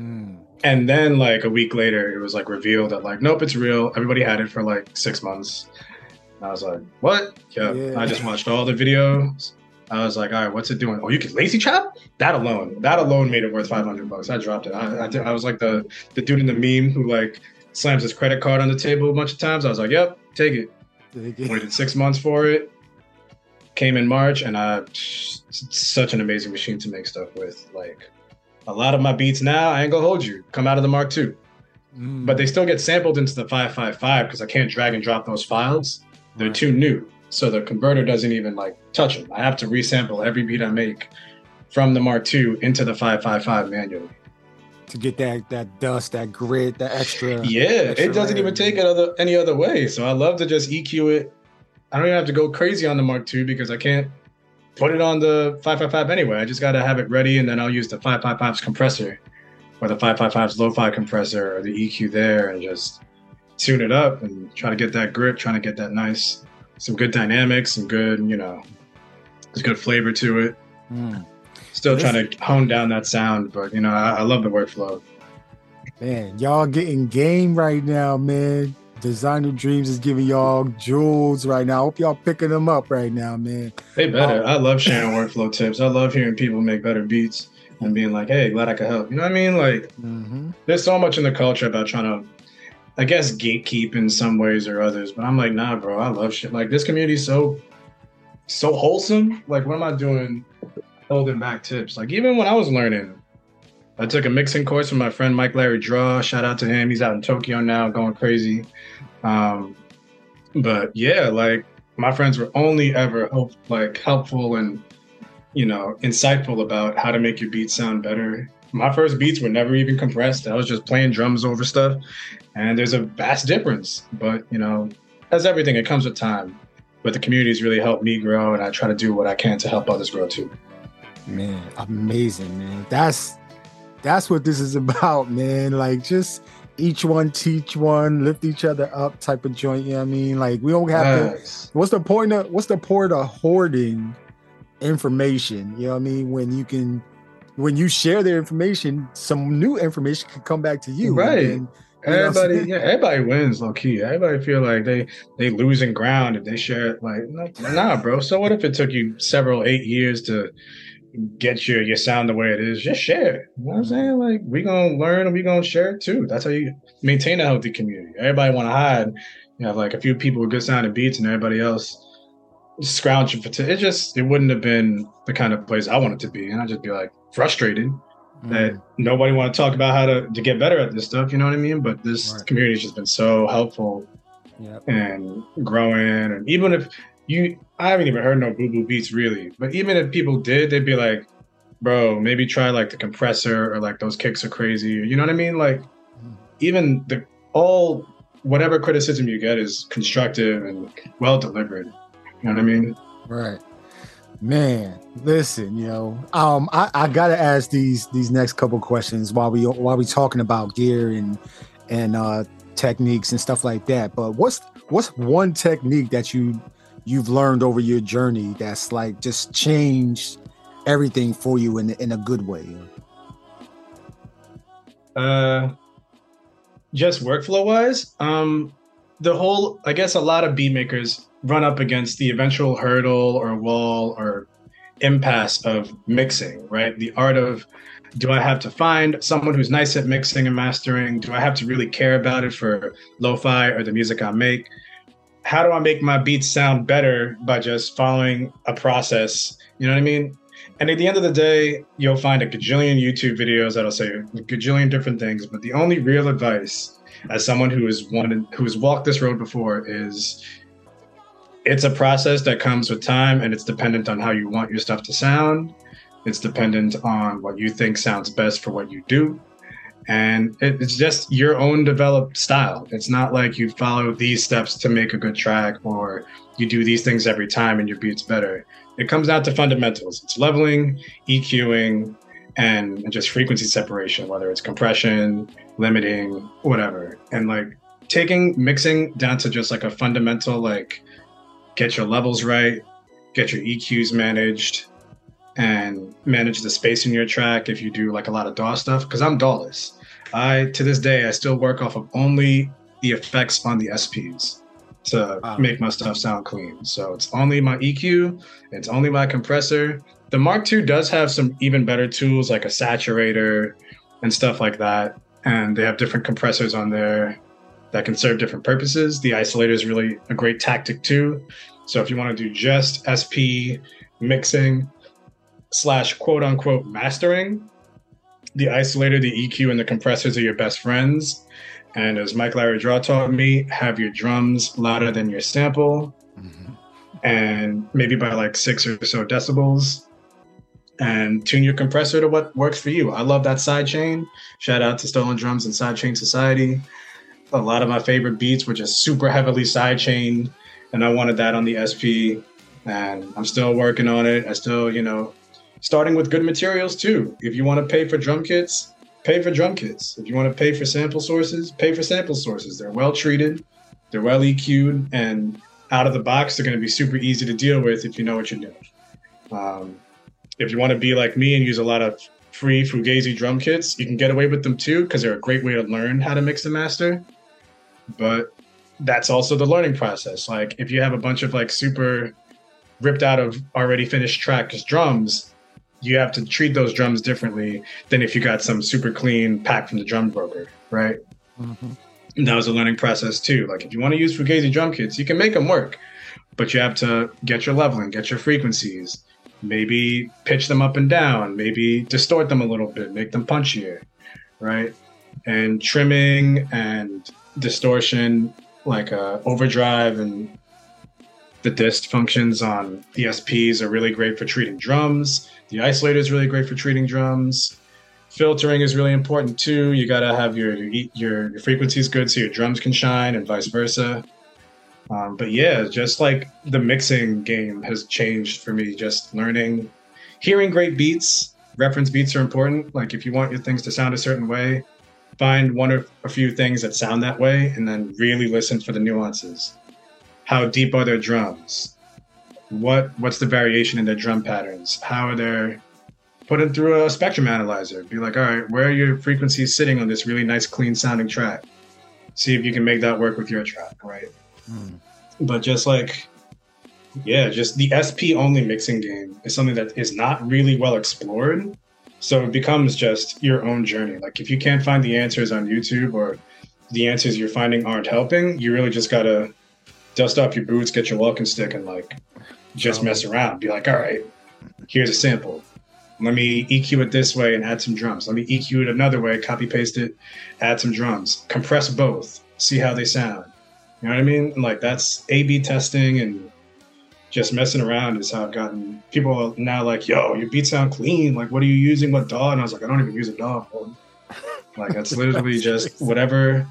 And then like a week later, it was like revealed that like, nope, it's real. Everybody had it for like 6 months. And I was like, what? Yeah. I just watched all the videos. I was like, all right, what's it doing? Oh, you can lazy chop? That alone made it worth $500. I dropped it. I was like the dude in the meme who like slams his credit card on the table a bunch of times. I was like, yep, take it. Waited 6 months for it. Came in March, and it's such an amazing machine to make stuff with. Like a lot of my beats now, I ain't gonna hold you, come out of the Mark II. But they still get sampled into the 555 because I can't drag and drop those files. They're too new. So the converter doesn't even like touch them. I have to resample every beat I make from the Mark II into the 555 manually. To get that dust, that grit, that extra. Yeah, it doesn't even take it any other way. So I love to just EQ it. I don't even have to go crazy on the Mark II because I can't put it on the 555 anyway. I just got to have it ready, and then I'll use the 555's compressor or the 555's lo-fi compressor or the EQ there and just tune it up and try to get that grit, trying to get that nice, some good dynamics, some good, there's good flavor to it. Still trying to hone down that sound, but I love the workflow. Man, y'all getting game right now, man. Designer Dreams is giving y'all jewels right now. I hope y'all picking them up right now, man. They better. I love sharing workflow tips. I love hearing people make better beats and being like, hey, glad I could help. You know what I mean? Like, there's so much in the culture about trying to, I guess, gatekeep in some ways or others. But I'm like, nah, bro, I love shit. Like, this community is so wholesome. Like, what am I doing holding back tips? Like, even when I was learning, I took a mixing course from my friend Mike Larry Draw. Shout out to him. He's out in Tokyo now, going crazy. But yeah, like my friends were only ever helpful and insightful about how to make your beats sound better. My first beats were never even compressed. I was just playing drums over stuff, and there's a vast difference. But as everything, it comes with time. But the community's really helped me grow, and I try to do what I can to help others grow too. Man, amazing, man. That's what this is about, man. Like, just each one teach one, lift each other up type of joint. You know what I mean? Like, we don't have to. What's the point of hoarding information? You know what I mean? When you share their information, some new information can come back to you. Right. Everybody wins, low key. Everybody feel like they losing ground if they share it. Like, nah, bro. So what if it took you 8 years to get your sound the way it is? Just share it. You know what I'm saying? Like, we gonna learn and we gonna share it too. That's how you maintain a healthy community. Everybody want to hide. You have like a few people with good sounding beats and everybody else scrounging for it wouldn't have been the kind of place I wanted to be. And I'd just be like frustrated that nobody want to talk about how to get better at this stuff. You know what I mean? But this community has just been so helpful and growing. And even if I haven't even heard no Boo Boo beats really, but even if people did, they'd be like, bro, maybe try like the compressor or like those kicks are crazy. You know what I mean? Like, even whatever criticism you get is constructive and well delivered. You know what I mean? Right. Man, listen, I gotta ask these next couple questions while we talking about gear and techniques and stuff like that. But what's one technique that you've learned over your journey that's like just changed everything for you in a good way? Just workflow wise, I guess a lot of beat makers run up against the eventual hurdle or wall or impasse of mixing, right? The art of, do I have to find someone who's nice at mixing and mastering? Do I have to really care about it for lo-fi or the music I make? How do I make my beats sound better by just following a process? You know what I mean? And at the end of the day, you'll find a gajillion YouTube videos that'll say a gajillion different things. But the only real advice, as someone who has walked this road before, is it's a process that comes with time, and it's dependent on how you want your stuff to sound. It's dependent on what you think sounds best for what you do. And it's just your own developed style. It's not like you follow these steps to make a good track, or you do these things every time and your beat's better. It comes down to fundamentals. It's leveling, EQing, and just frequency separation, whether it's compression, limiting, whatever. And like taking mixing down to just like a fundamental, like get your levels right, get your EQs managed, and manage the space in your track if you do like a lot of DAW stuff, because I'm DAW-less. To this day, I still work off of only the effects on the SPs to make my stuff sound clean. So it's only my EQ, it's only my compressor. The Mark II does have some even better tools like a saturator and stuff like that. And they have different compressors on there that can serve different purposes. The isolator is really a great tactic too. So if you want to do just SP mixing / quote unquote mastering, the isolator, the EQ, and the compressors are your best friends. And as Mike Larry Draw taught me, have your drums louder than your sample, and maybe by like 6 or so decibels, and tune your compressor to what works for you. I love that sidechain. Shout out to Stolen Drums and Sidechain Society. A lot of my favorite beats were just super heavily sidechained, and I wanted that on the SP, and I'm still working on it. I still, starting with good materials too. If you want to pay for drum kits, pay for drum kits. If you want to pay for sample sources, pay for sample sources. They're well treated, they're well EQ'd, and out of the box, they're going to be super easy to deal with if you know what you're doing. If you want to be like me and use a lot of free Fugazi drum kits, you can get away with them too, because they're a great way to learn how to mix and master. But that's also the learning process. Like if you have a bunch of like super ripped out of already finished tracks drums, you have to treat those drums differently than if you got some super clean pack from the drum broker, right? Mm-hmm. And that was a learning process too. Like if you want to use Fugazi drum kits, you can make them work, but you have to get your leveling, get your frequencies, maybe pitch them up and down, maybe distort them a little bit, make them punchier, right? And trimming and distortion, like overdrive and the dist functions on the SPs are really great for treating drums. The isolator is really great for treating drums. Filtering is really important too. You got to have your frequencies good so your drums can shine, and vice versa. But yeah, just like the mixing game has changed for me, just learning, hearing great beats. Reference beats are important. Like if you want your things to sound a certain way, find one or a few things that sound that way, and then really listen for the nuances. How deep are their drums? What's the variation in their drum patterns? How are they put it through a spectrum analyzer? Be like, all right, where are your frequencies sitting on this really nice, clean sounding track? See if you can make that work with your track, right? But just like, yeah, just the SP only mixing game is something that is not really well explored. So it becomes just your own journey. Like if you can't find the answers on YouTube, or the answers you're finding aren't helping, you really just gotta dust off your boots, get your walking stick, and like just mess around. Be like, all right, here's a sample. Let me EQ it this way and add some drums. Let me EQ it another way, copy paste it, add some drums. Compress both, see how they sound. You know what I mean? And like that's A/B testing and just messing around is how I've gotten people now like, yo, your beats sound clean. Like, what are you using? What DAW? And I was like, I don't even use a DAW. Like that's literally just whatever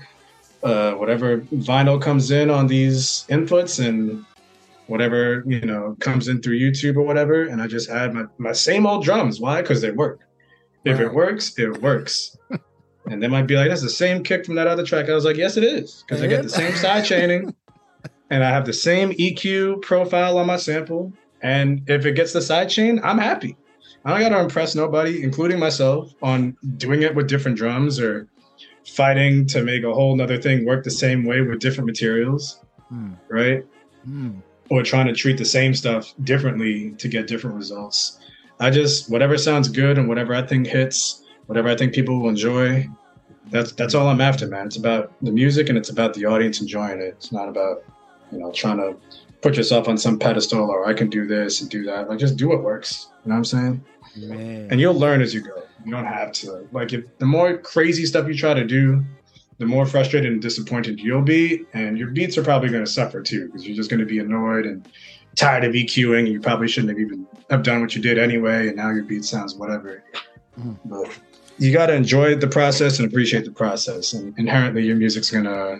vinyl comes in on these inputs and whatever, comes in through YouTube or whatever. And I just add my same old drums. Why? Because they work. If it works, it works. And they might be like, that's the same kick from that other track. I was like, yes, it is. Because I get the same side chaining and I have the same EQ profile on my sample. And if it gets the side chain, I'm happy. I don't got to impress nobody, including myself, on doing it with different drums or fighting to make a whole nother thing work the same way with different materials, right? Or trying to treat the same stuff differently to get different results. Whatever sounds good and whatever I think hits, whatever I think people will enjoy, that's all I'm after, man. It's about the music and it's about the audience enjoying it. It's not about, trying to put yourself on some pedestal, or I can do this and do that. Like, just do what works. You know what I'm saying? Man. And you'll learn as you go. You don't have to. Like, if the more crazy stuff you try to do, the more frustrated and disappointed you'll be. And your beats are probably going to suffer too, because you're just going to be annoyed and tired of EQing. And you probably shouldn't have even have done what you did anyway. And now your beat sounds whatever. But you got to enjoy the process and appreciate the process. And inherently, your music's going to,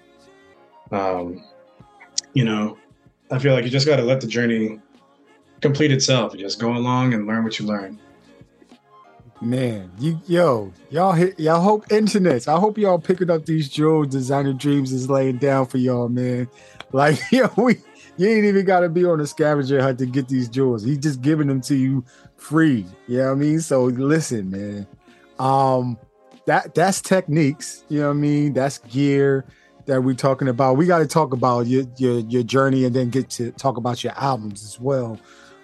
you know, I feel like you just got to let the journey complete itself. You just go along and learn what you learn. Man, y'all hope internets. I hope y'all picking up these jewels Designer Dreams is laying down for y'all, man. Like, you ain't even got to be on a scavenger hunt to get these jewels. He's just giving them to you free. You know what I mean? So listen, man. That's techniques. You know what I mean? That's gear that we're talking about. We got to talk about your journey and then get to talk about your albums as well.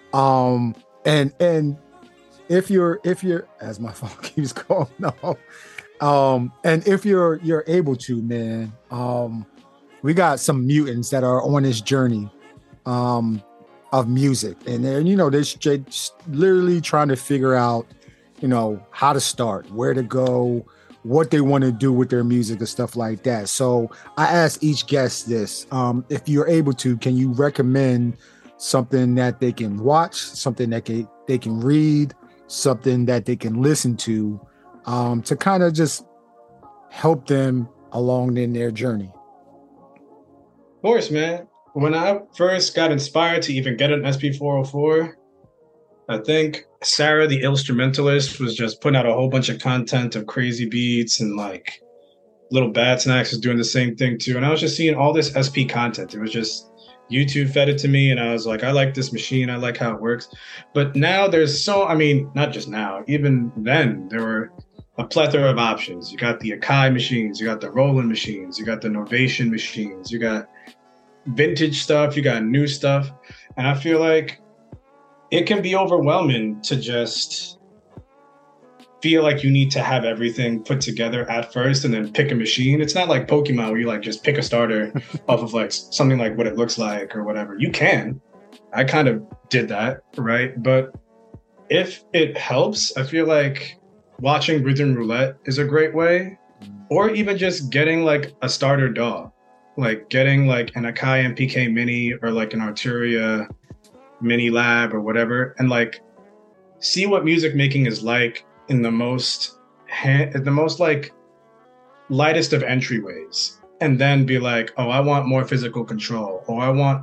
And if you're as my phone keeps going off, and if you're able to, man, we got some mutants that are on this journey of music, and they're, you know, they're just literally trying to figure out, you know, how to start, where to go, what they want to do with their music and stuff like that. So I ask each guest this: if you're able to, can you recommend something that they can watch, something that they can read, something that they can listen to kind of just help them along in their journey? Of course, man. When I first got inspired to even get an SP404, I think Sarah the Instrumentalist was just putting out a whole bunch of content of crazy beats, and like Little Bad Snacks was doing the same thing too. And I was just seeing all this SP content. It was just YouTube fed it to me, and I was like, I like this machine. I like how it works. But now there's not just now, even then, there were a plethora of options. You got the Akai machines, you got the Roland machines, you got the Novation machines, you got vintage stuff, you got new stuff. And I feel like it can be overwhelming to just feel like you need to have everything put together at first and then pick a machine. It's not like Pokemon where you like just pick a starter off of like something like what it looks like or whatever. You can. I kind of did that, right? But if it helps, I feel like watching Rhythm Roulette is a great way, or even just getting like a starter DAW, like getting like an Akai MPK Mini or like an Arturia Mini Lab or whatever, and like see what music making is like in the most like lightest of entryways, and then be like, oh, I want more physical control, or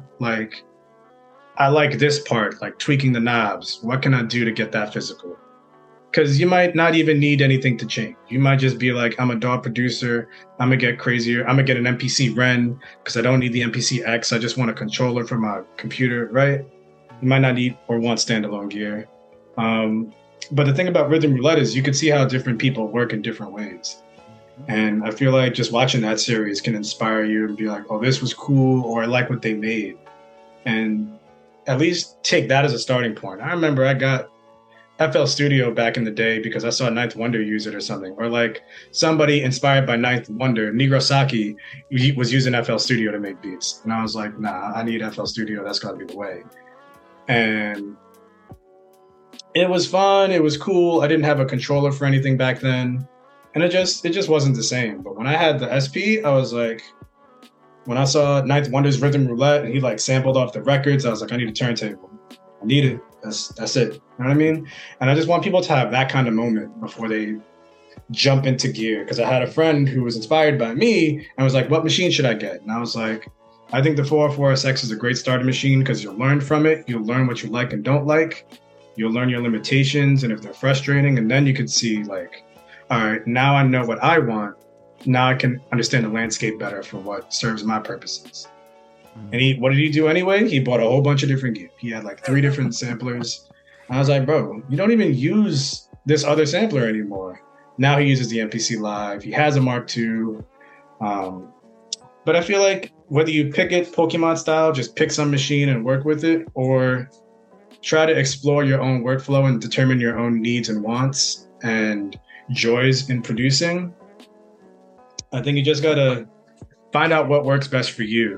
I like this part, like tweaking the knobs. What can I do to get that physical? Because you might not even need anything to change. You might just be like, I'm a DAW producer. I'm gonna get crazier. I'm gonna get an MPC Ren because I don't need the MPC X. I just want a controller for my computer, right? You might not need or want standalone gear. But the thing about Rhythm Roulette is you can see how different people work in different ways. And I feel like just watching that series can inspire you and be like, oh, this was cool, or I like what they made. And at least take that as a starting point. I remember I got FL Studio back in the day because I saw Ninth Wonder use it or something. Or like somebody inspired by Ninth Wonder, Negrosaki, he was using FL Studio to make beats. And I was like, nah, I need FL Studio. That's gotta be the way. And it was fun. It was cool. I didn't have a controller for anything back then. And it just wasn't the same. But when I had the SP, I was like, when I saw Ninth Wonder's Rhythm Roulette and he like sampled off the records, I was like, I need a turntable. I need it. That's it. You know what I mean? And I just want people to have that kind of moment before they jump into gear. Because I had a friend who was inspired by me and was like, what machine should I get? And I was like, I think the 404SX is a great starter machine because you'll learn from it. You'll learn what you like and don't like. You'll learn your limitations and if they're frustrating. And then you can see like, all right, now I know what I want. Now I can understand the landscape better for what serves my purposes. And what did he do anyway? He bought a whole bunch of different gear. He had like 3 different samplers. And I was like, bro, you don't even use this other sampler anymore. Now he uses the MPC Live. He has a Mark II. But I feel like whether you pick it Pokemon style, just pick some machine and work with it, or try to explore your own workflow and determine your own needs and wants and joys in producing. I think you just gotta find out what works best for you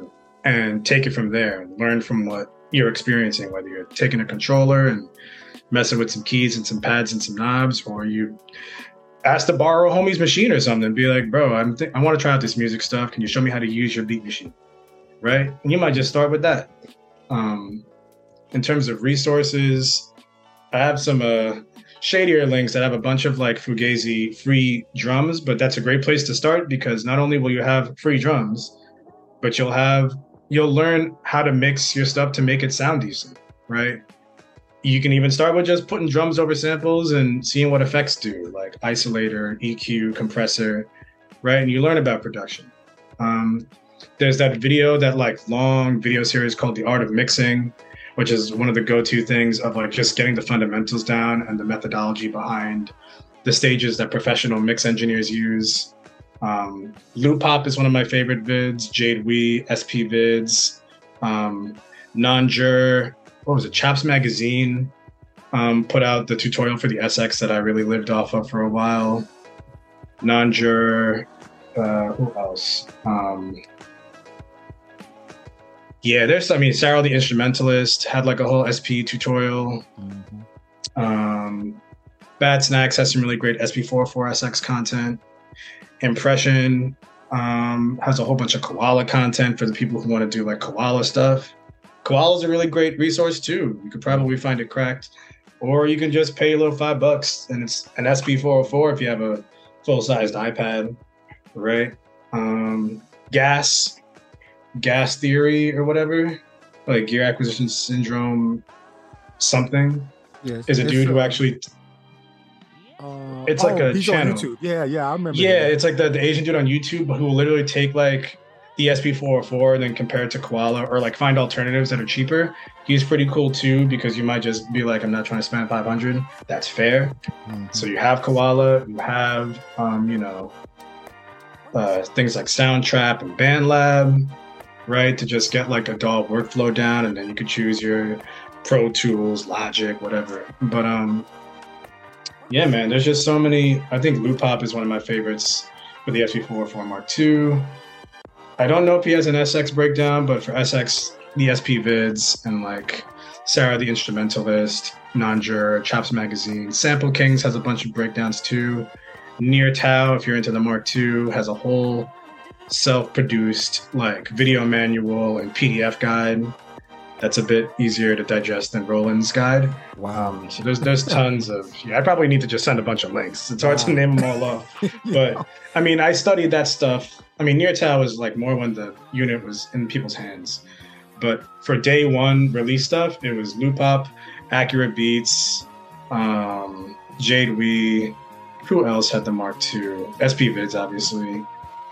and take it from there and learn from what you're experiencing, whether you're taking a controller and messing with some keys and some pads and some knobs, or you ask to borrow a homie's machine or something. Be like, bro, I want to try out this music stuff. Can you show me how to use your beat machine? Right? And you might just start with that. In terms of resources, I have some shadier links that have a bunch of like Fugazi free drums, but that's a great place to start because not only will you have free drums, but you'll learn how to mix your stuff to make it sound decent, right? You can even start with just putting drums over samples and seeing what effects do, like isolator, EQ, compressor, right? And you learn about production. There's that like long video series called The Art of Mixing, which is one of the go-to things of like just getting the fundamentals down and the methodology behind the stages that professional mix engineers use. Loop Hop is one of my favorite vids. Jade Wee, SP Vids, Non-Jur, what was it? Chaps Magazine put out the tutorial for the SX that I really lived off of for a while. Non-Jur, who else? Sarah the Instrumentalist had like a whole SP tutorial. Bad Snacks has some really great SP404 SX content. Impression has a whole bunch of Koala content for the people who want to do like Koala stuff. Koala is a really great resource too. You could probably find it cracked, or you can just pay a little $5 and it's an SP404 if you have a full-sized iPad, right? Gas Theory or whatever, like Gear Acquisition Syndrome something, is a dude who actually it's like a channel. Yeah, I remember. Yeah, it's like the Asian dude on YouTube who will literally take like the SP404 and then compare it to Koala or like find alternatives that are cheaper. He's pretty cool too because you might just be like, I'm not trying to spend $500. That's fair. So you have Koala, you have things like Soundtrap and BandLab, right? To just get like a DAW workflow down, and then you could choose your Pro Tools, Logic, whatever. But yeah, man, there's just so many. I think Loop Hop is one of my favorites for the SP404 Mark II. I don't know if he has an SX breakdown, but for SX, the SP Vids and like Sarah the Instrumentalist, Non-Jur, Chops Magazine, Sample Kings has a bunch of breakdowns too. Near Tao, if you're into the Mark II, has a whole self-produced like video manual and PDF guide that's a bit easier to digest than Roland's guide. Wow. So there's tons of, I probably need to just send a bunch of links. It's hard to name them all off. But I mean, I studied that stuff. I mean, Near Tao was like more when the unit was in people's hands. But for day one release stuff, it was Loop Hop, Accurate Beats, Jade Wee. Who else had the Mark II? SP Vids, obviously.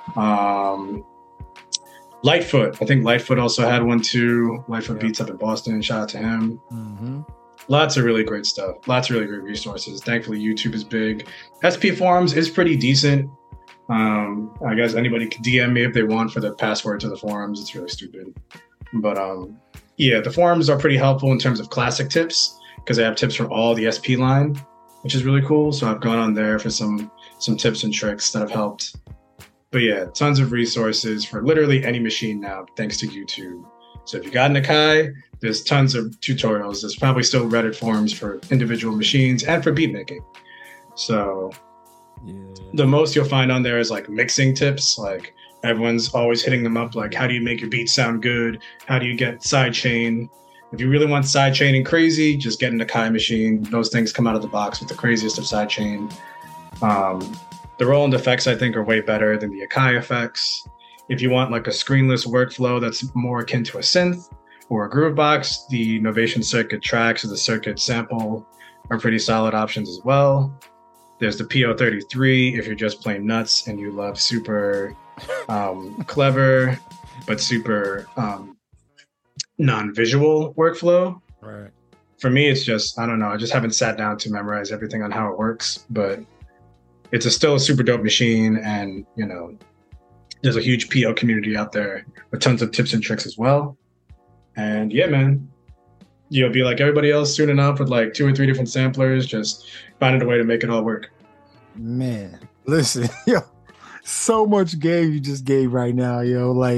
Lightfoot. I think Lightfoot also had one too. Lightfoot Beats up in Boston. Shout out to him. Lots of really great stuff. Lots of really great resources. Thankfully, YouTube is big. SP Forums is pretty decent. I guess anybody can DM me if they want for the password to the forums. It's really stupid. But yeah, the forums are pretty helpful in terms of classic tips because they have tips from all the SP line, which is really cool. So I've gone on there for some tips and tricks that have helped. But yeah, tons of resources for literally any machine now, thanks to YouTube. So if you got an Akai, there's tons of tutorials. There's probably still Reddit forums for individual machines and for beat making. So the most you'll find on there is like mixing tips. Like everyone's always hitting them up. Like, how do you make your beats sound good? How do you get sidechain? If you really want sidechaining crazy, just get an Akai machine. Those things come out of the box with the craziest of sidechain. The Roland effects, I think, are way better than the Akai effects. If you want like a screenless workflow that's more akin to a synth or a Groovebox, the Novation Circuit tracks or the Circuit sample are pretty solid options as well. There's the PO33 if you're just plain nuts and you love super clever but super non-visual workflow. Right. For me, it's just, I don't know, I just haven't sat down to memorize everything on how it works, but it's still a super dope machine, and there's a huge PO community out there with tons of tips and tricks as well. And yeah, man, you'll be like everybody else soon enough with like 2 or 3 different samplers, just finding a way to make it all work. Man, listen, so much game you just gave right now, like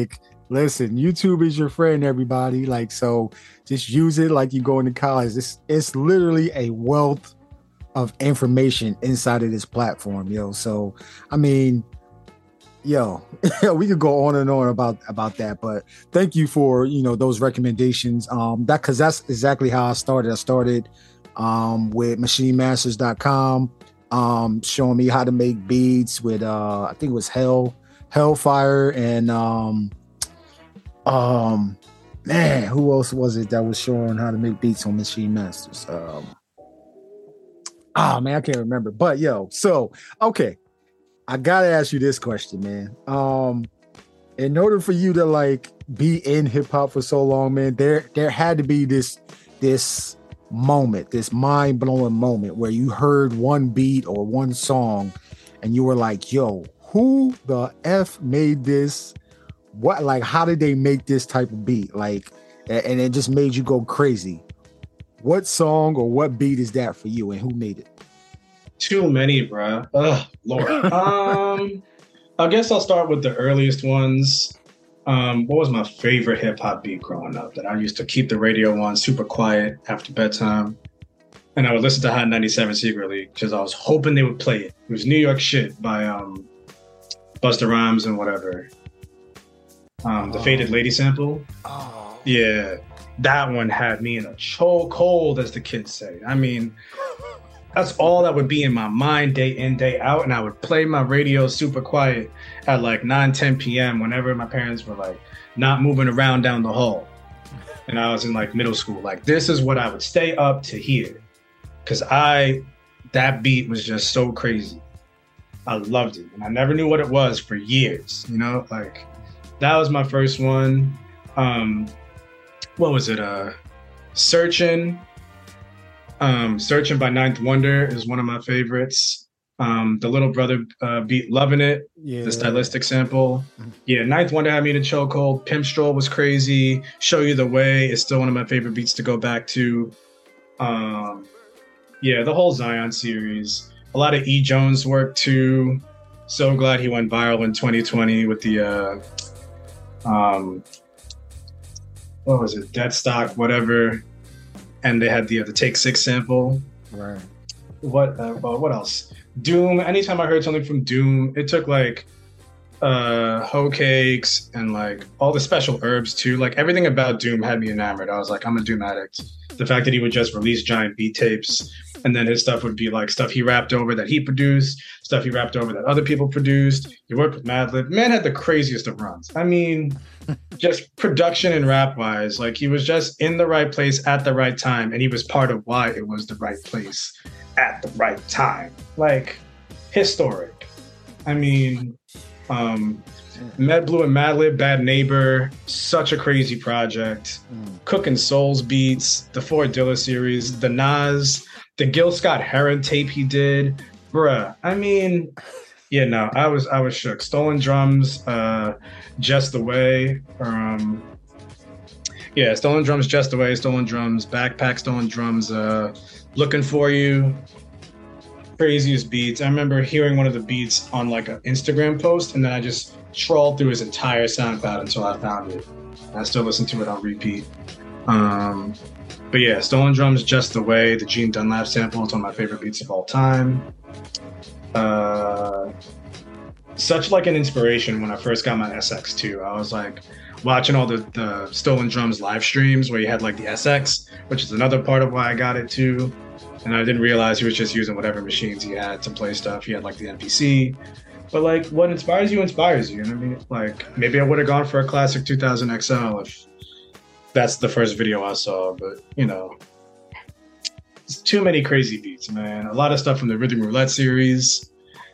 Listen, YouTube is your friend, everybody. Like, so just use it like you go into college. It's literally a wealth of information inside of this platform, yo. So, I mean, yo, we could go on and on about that, but thank you for, those recommendations. Because that's exactly how I started. I started with machinemasters.com, showing me how to make beats with I think it was Hellfire and man, who else was it that was showing how to make beats on Machine Masters? Man, I can't remember. But yo, so okay, I gotta ask you this question, man. In order for you to like be in hip hop for so long, man, there had to be this moment, this mind blowing moment where you heard one beat or one song, and you were like, "Yo, who the F made this? What, like, how did they make this type of beat?" Like, and it just made you go crazy. What song or what beat is that for you, and who made it? Too many, bruh. Oh, Lord. I guess I'll start with the earliest ones. What was my favorite hip hop beat growing up that I used to keep the radio on super quiet after bedtime? And I would listen to Hot 97 secretly because I was hoping they would play it. It was New York Shit by Busta Rhymes and whatever. The Faded Lady sample. Oh. Yeah, that one had me in a chokehold, as the kids say. I mean, that's all that would be in my mind day in, day out. And I would play my radio super quiet at like 9, 10 p.m. whenever my parents were like not moving around down the hall. And I was in like middle school. Like, this is what I would stay up to hear. Because that beat was just so crazy. I loved it. And I never knew what it was for years, like that was my first one. What was it? Searching by Ninth Wonder is one of my favorites. The Little Brother beat Loving It, the stylistic sample. Yeah, Ninth Wonder had me in a chokehold. Pimp Stroll was crazy. Show You the Way is still one of my favorite beats to go back to. The whole Zion series. A lot of E. Jones work too. So glad he went viral in 2020 with the what was it? Dead Stock, whatever. And they had the Take 6 sample. Right. What else? Doom. Anytime I heard something from Doom, it took like hoe cakes and like all the special herbs too. Like everything about Doom had me enamored. I was like, I'm a Doom addict. The fact that he would just release giant beat tapes and then his stuff would be like stuff he rapped over that he produced, stuff he rapped over that other people produced. He worked with Madlib. Man had the craziest of runs. I mean, just production and rap wise, like he was just in the right place at the right time. And he was part of why it was the right place at the right time. Like, historic. I mean, Med Blue and Madlib, Bad Neighbor, such a crazy project. Cooking Souls beats, the 4 Dilla series, the Nas, the Gil Scott-Heron tape he did. Bruh, I mean, I was shook. Stolen Drums, Just the Way. Stolen Drums, Just the Way, Stolen Drums, Backpack, Stolen Drums, Looking For You. Craziest beats. I remember hearing one of the beats on like an Instagram post, and then I just trawled through his entire SoundCloud until I found it. I still listen to it on repeat. But yeah, Stolen Drums, Just the Way, the Gene Dunlap sample. It's one of my favorite beats of all time. Such like an inspiration when I first got my SX2. I was like watching all the Stolen Drums live streams where you had like the SX, which is another part of why I got it too. And I didn't realize he was just using whatever machines he had to play stuff. He had like the MPC. But like, what inspires you, you know what I mean? Like, maybe I would have gone for a classic 2000 XL if that's the first video I saw. But, it's too many crazy beats, man. A lot of stuff from the Rhythm Roulette series.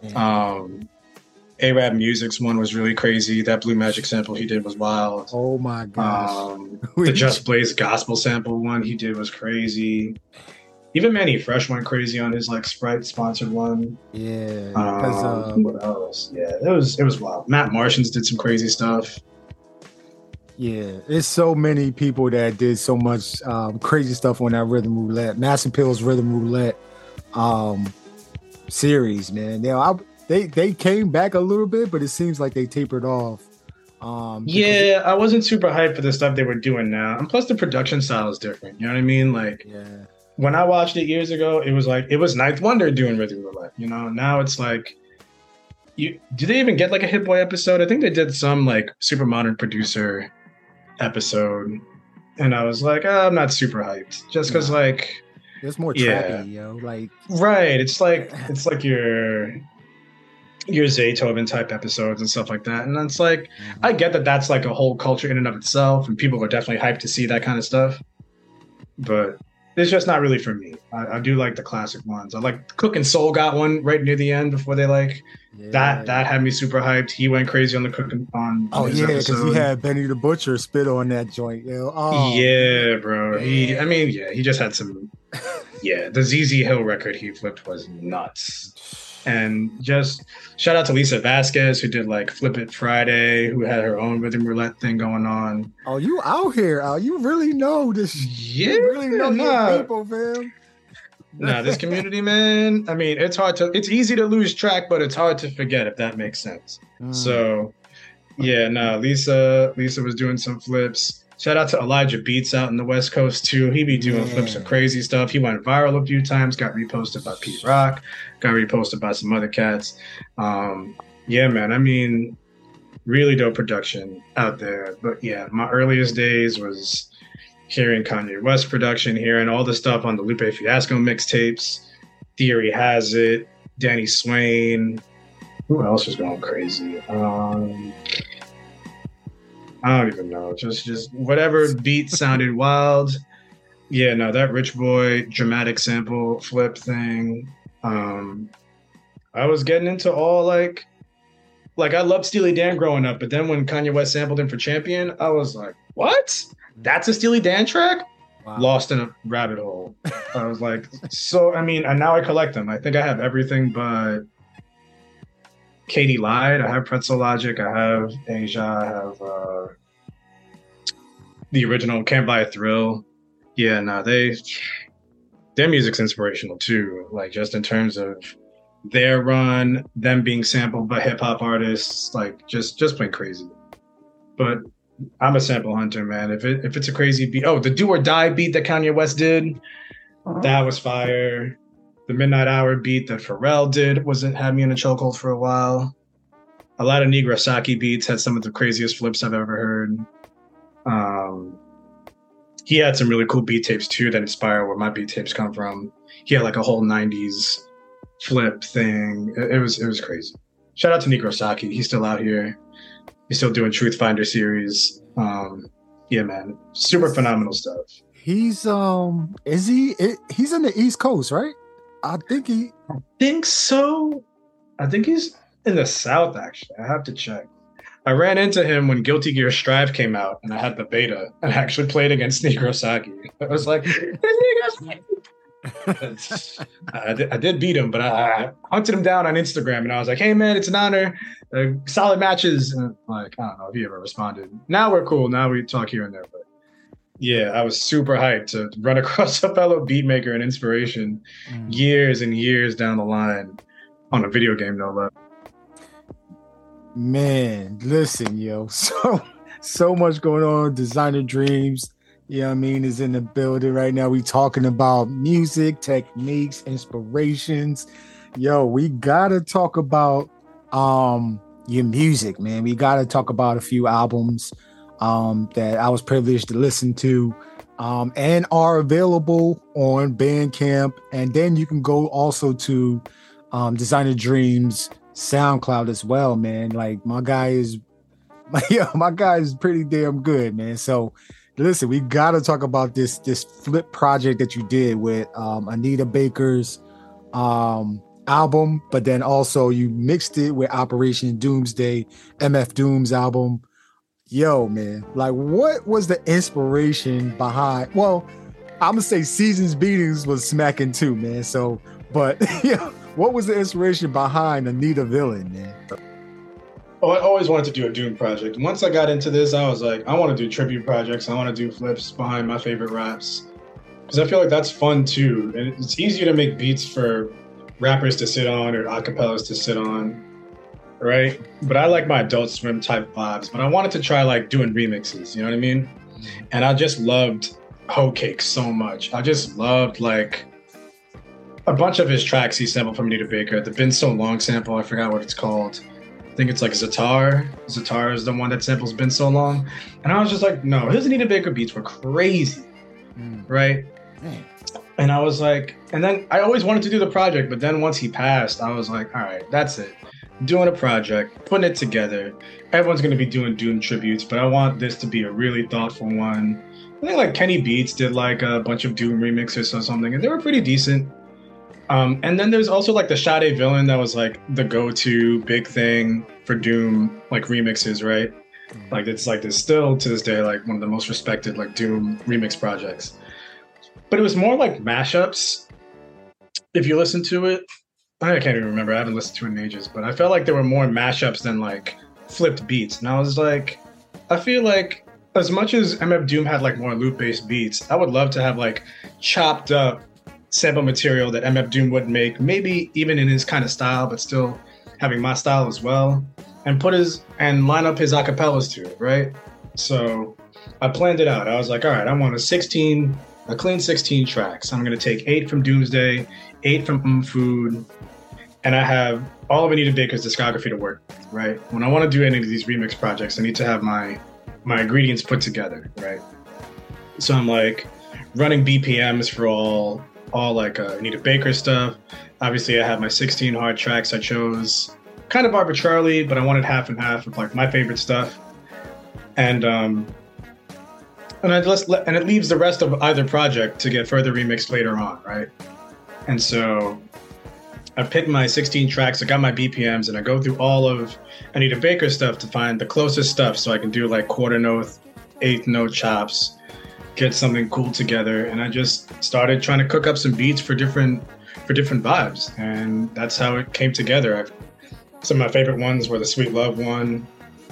A-Rap Music's one was really crazy. That Blue Magic sample he did was wild. Oh my gosh. The Just Blaze gospel sample one he did was crazy. Even Manny Fresh went crazy on his like Sprite sponsored one. Yeah. What else? Yeah, it was wild. Matt Martians did some crazy stuff. Yeah, there's so many people that did so much crazy stuff on that Rhythm Roulette, Mass Appeal's Rhythm Roulette series, man. They came back a little bit, but it seems like they tapered off Yeah, I wasn't super hyped for the stuff they were doing now, and plus the production style is different. You know what I mean? Like, Yeah. when I watched it years ago, it was Ninth Wonder doing Rhythm Roulette. You know, now it's like, do they even get like a Hit Boy episode? I think they did some like super modern producer episode, and I was like, I'm not super hyped, just because like, It's more Yeah. trappy, yo. Like, right? It's like your Zaytoven type episodes and stuff like that, and it's like, I get that that's like a whole culture in and of itself, and people are definitely hyped to see that kind of stuff, but it's just not really for me. I do like the classic ones. I like Cook and Soul got one right near the end before they like yeah. that had me super hyped. He went crazy on the Cook on Oh his yeah, because episode. he had Benny the Butcher spit on that joint, yo. Oh, Yeah, bro. Yeah. He just had some. Yeah, the ZZ Hill record he flipped was nuts. And just shout out to Lisa Vasquez, who did like Flip It Friday, who had her own Rhythm Roulette thing going on. Oh, you out here? You really know this? Yeah, You really know nah. your people, fam. Nah, this community, man. I mean, it's easy to lose track, but it's hard to forget, if that makes sense. So, yeah, Lisa was doing some flips. Shout out to Elijah Beats out in the West Coast too. He be doing flips of crazy stuff. He went viral a few times, got reposted by Pete Rock, got reposted by some other cats. Yeah, man. I mean, really dope production out there. But yeah, my earliest days was hearing Kanye West production, hearing all the stuff on the Lupe Fiasco mixtapes. Theory Has It, Danny Swain. Who else was going crazy? I don't even know. Just whatever beat sounded wild. Yeah, no, that Rich Boy dramatic sample flip thing. I was getting into all like I loved Steely Dan growing up, but then when Kanye West sampled him for Champion, I was like, what? That's a Steely Dan track? Wow. Lost in a rabbit hole. I was like, so I mean, and now I collect them. I think I have everything but Katie Lied. I have Pretzel Logic. I have Asia. I have the original Can't Buy a Thrill. Yeah, no, their music's inspirational too. Like just in terms of their run, them being sampled by hip hop artists, like just plain crazy. But I'm a sample hunter, man. If it's a crazy beat, the Do or Die beat that Kanye West did, that was fire. The Midnight Hour beat that Pharrell did had me in a chokehold for a while. A lot of Negro Saki beats had some of the craziest flips I've ever heard. He had some really cool beat tapes too that inspire where my beat tapes come from. He had like a whole 90s flip thing. It was crazy. Shout out to Negro Saki. He's still out here. He's still doing Truth Finder series. Yeah, man. Super phenomenal stuff. He's he's in the East Coast, right? I think so. I think he's in the South, actually. I have to check. I ran into him when Guilty Gear Strive came out, and I had the beta, and I actually played against Negro Saki. I was like, I did beat him, but I hunted him down on Instagram, and I was like, hey, man, it's an honor. Solid matches. And like, I don't know if he ever responded. Now we're cool. Now we talk here and there, but yeah, I was super hyped to run across a fellow beatmaker and inspiration years and years down the line on a video game, no less. Man, listen, yo, so much going on. Designer Dreams, you know what I mean, is in the building right now. We talking about music, techniques, inspirations. Yo, we gotta talk about your music, man. We gotta talk about a few albums that I was privileged to listen to and are available on Bandcamp. And then you can go also to Designer Dreams SoundCloud as well, man. Like my guy is pretty damn good, man. So listen, we gotta talk about this flip project that you did with Anita Baker's album, but then also you mixed it with Operation Doomsday, MF Doom's album. Yo, man, like what was the inspiration behind? Well, I'm gonna say Seasons Beatings was smacking too, man. So, but yeah. What was the inspiration behind Anita Villain, man? Oh, I always wanted to do a Doom project. Once I got into this, I was like, I want to do tribute projects. I want to do flips behind my favorite raps. Because I feel like that's fun too. And it's easier to make beats for rappers to sit on or acapellas to sit on. right? But I like my Adult Swim type vibes. But I wanted to try like doing remixes. You know what I mean? And I just loved Hoe Cake so much. I just loved like a bunch of his tracks he sampled from Anita Baker. The Been So Long sample, I forgot what it's called. I think it's like Zatar. Zatar is the one that samples Been So Long. And I was just like, no, his Anita Baker beats were crazy, right? And I was like, and then I always wanted to do the project, but then once he passed, I was like, all right, that's it. Doing a project, putting it together. Everyone's going to be doing Doom tributes, but I want this to be a really thoughtful one. I think like Kenny Beats did like a bunch of Doom remixes or something, and they were pretty decent. And then there's also like the Sade Villain that was like the go-to big thing for Doom like remixes, right? Like it's like this still to this day like one of the most respected like Doom remix projects. But it was more like mashups. If you listen to it, I can't even remember. I haven't listened to it in ages, but I felt like there were more mashups than like flipped beats. And I was like, I feel like as much as MF Doom had like more loop-based beats, I would love to have like chopped up sample material that MF Doom would make, maybe even in his kind of style, but still having my style as well, and line up his acapellas to it, right? So I planned it out. I was like, all right, I want a clean 16 tracks. I'm going to take 8 from Doomsday, 8 from Food, and I have all of Anita Baker's discography to work with, right? When I want to do any of these remix projects, I need to have my ingredients put together, right? So I'm like running BPMs for all like Anita Baker stuff. Obviously, I have my 16 hard tracks I chose kind of arbitrarily, but I wanted half and half of like my favorite stuff. And it leaves the rest of either project to get further remixed later on, right? And so I picked my 16 tracks, I got my BPMs, and I go through all of Anita Baker stuff to find the closest stuff so I can do like quarter note, eighth note chops, get something cool together. And I just started trying to cook up some beats for different vibes. And that's how it came together. Some of my favorite ones were the Sweet Love one,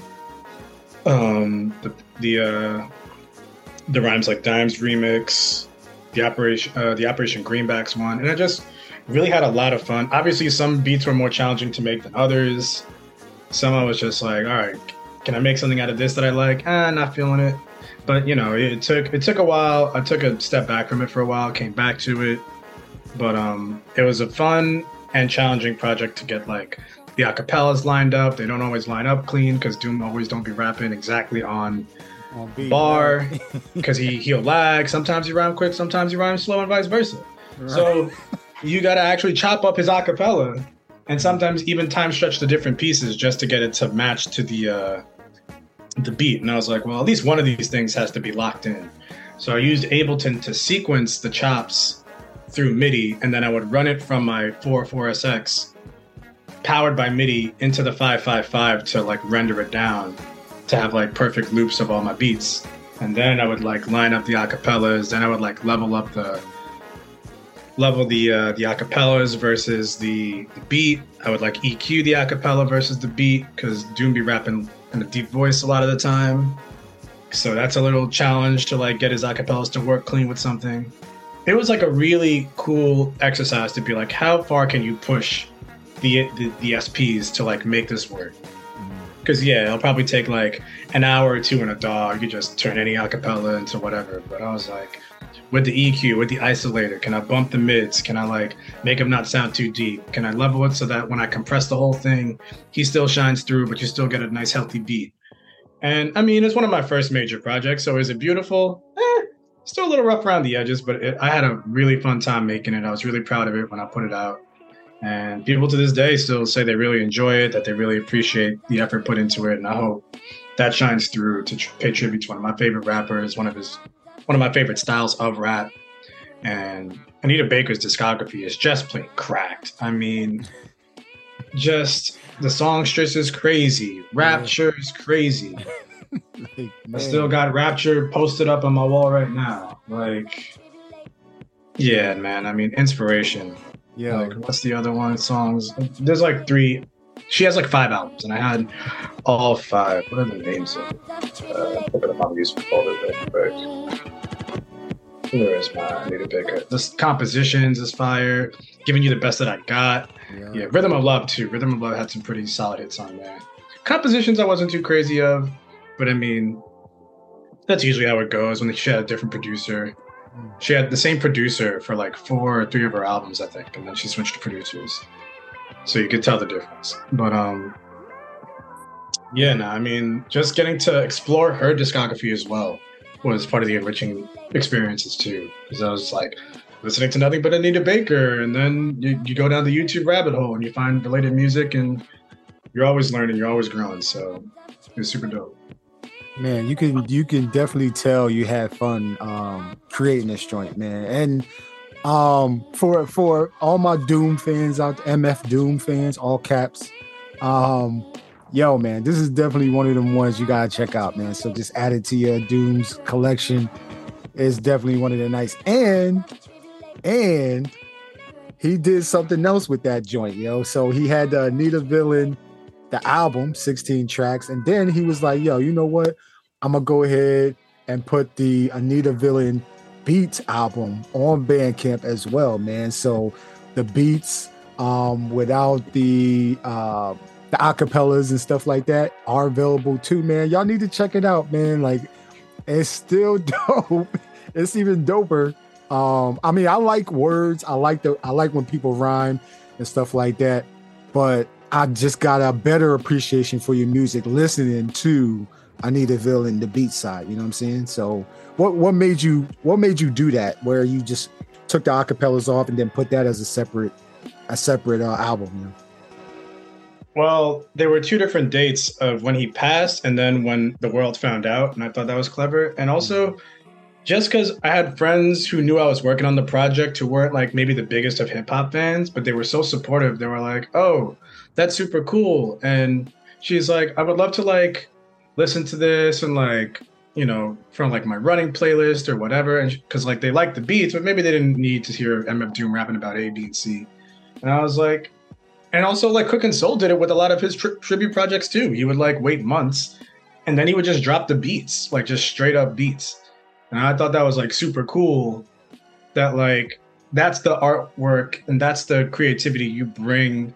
the Rhymes Like Dimes remix, the Operation Greenbacks one, and I just really had a lot of fun. Obviously, some beats were more challenging to make than others. Some I was just like, all right, can I make something out of this that I like? Not feeling it. But you know, it took a while. I took a step back from it for a while, came back to it. But it was a fun and challenging project to get like the acapellas lined up. They don't always line up clean because Doom always don't be rapping exactly on beat, bar because he'll lag. Sometimes he rhyme quick, sometimes he rhyme slow, and vice versa. Right. So you got to actually chop up his acapella and sometimes even time stretch the different pieces just to get it to match to the beat. And I was like, well, at least one of these things has to be locked in. So I used Ableton to sequence the chops through MIDI, and then I would run it from my 4.4SX powered by MIDI into the 555 to like render it down to have like perfect loops of all my beats. And then I would like line up the acapellas. Then I would like level the acapellas versus the beat. I would like EQ the acapella versus the beat because Doom be rapping in a deep voice a lot of the time. So that's a little challenge to like get his acapellas to work clean with something. It was like a really cool exercise to be like, how far can you push the SPs to like make this work? Because yeah, it'll probably take like an hour or two in a DAW. You could just turn any acapella into whatever. But I was like, with the EQ, with the isolator, can I bump the mids? Can I like make them not sound too deep? Can I level it so that when I compress the whole thing, he still shines through, but you still get a nice healthy beat? And I mean, it's one of my first major projects. So is it beautiful? Still a little rough around the edges, but I had a really fun time making it. I was really proud of it when I put it out. And people to this day still say they really enjoy it, that they really appreciate the effort put into it. And I hope that shines through to pay tribute to one of my favorite rappers, one of my favorite styles of rap. And Anita Baker's discography is just plain cracked. I mean, just the songstress is crazy. Rapture is crazy. Like, I still got Rapture posted up on my wall right now. Like, yeah, man. I mean, inspiration. Yeah. Like, what's the other one? Songs. There's like 3. She has like 5 albums, and I had all 5. What are the names of it? Look at my music folder real quick. Where is my Anita Baker? This compositions is fire. Giving You the Best That I Got. Yeah, Rhythm of Love too. Rhythm of Love had some pretty solid hits on there. Compositions I wasn't too crazy of, but I mean, that's usually how it goes when she had a different producer. She had the same producer for like 4 or 3 of her albums, I think, and then she switched to producers. So you could tell the difference. But yeah, no, I mean, just getting to explore her discography as well was part of the enriching experiences too. Because I was like listening to nothing but Anita Baker, and then you go down the YouTube rabbit hole and you find related music, and you're always learning, you're always growing. So it was super dope. Man, you can definitely tell you had fun creating this joint, man. And for all my Doom fans out there, MF Doom fans, all caps, yo, man, this is definitely one of them ones you gotta check out, man. So just add it to your Dooms collection. It's definitely one of the nice. And he did something else with that joint, yo. So he had the Anita Villain, the album, 16 tracks, and then he was like, yo, you know what? I'm gonna go ahead and put the Anita Villain Beats album on Bandcamp as well, man. So the beats without the acapellas and stuff like that are available too, man. Y'all need to check it out, man. Like, it's still dope. It's even doper. I mean, I like words. I like when people rhyme and stuff like that, but I just got a better appreciation for your music listening to Anita Villain, the beat side. You know what I'm saying? So what made you do that, where you just took the acapellas off and then put that as a separate album? You know? Well, there were 2 different dates of when he passed and then when the world found out, and I thought that was clever. And also, just because I had friends who knew I was working on the project who weren't like maybe the biggest of hip hop fans, but they were so supportive. They were like, "Oh, that's super cool." And she's like, "I would love to like listen to this and like, you know, from like my running playlist or whatever." And because like they liked the beats, but maybe they didn't need to hear MF Doom rapping about A, B, and C. And I was like, and also like Cook and Soul did it with a lot of his tribute projects too. He would like wait months and then he would just drop the beats, like just straight up beats. And I thought that was like super cool, that like that's the artwork and that's the creativity you bring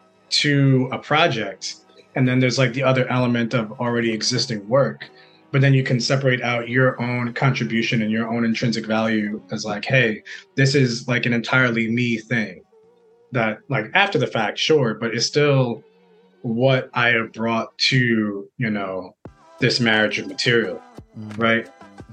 to a project. And then there's like the other element of already existing work, but then you can separate out your own contribution and your own intrinsic value as like, hey, this is like an entirely me thing that like after the fact, sure, but it's still what I have brought to, you know, this marriage of material, right?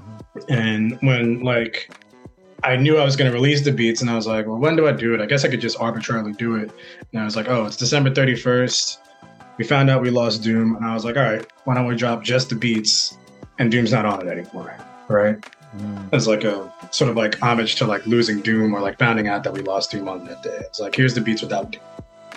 And when like I knew I was going to release the beats and I was like, well, when do I do it? I guess I could just arbitrarily do it. And I was like, oh, it's December 31st. We found out we lost Doom. And I was like, all right, why don't we drop just the beats and Doom's not on it anymore, right? As like a sort of like homage to like losing Doom or like finding out that we lost Doom on that day. It's like, here's the beats without Doom.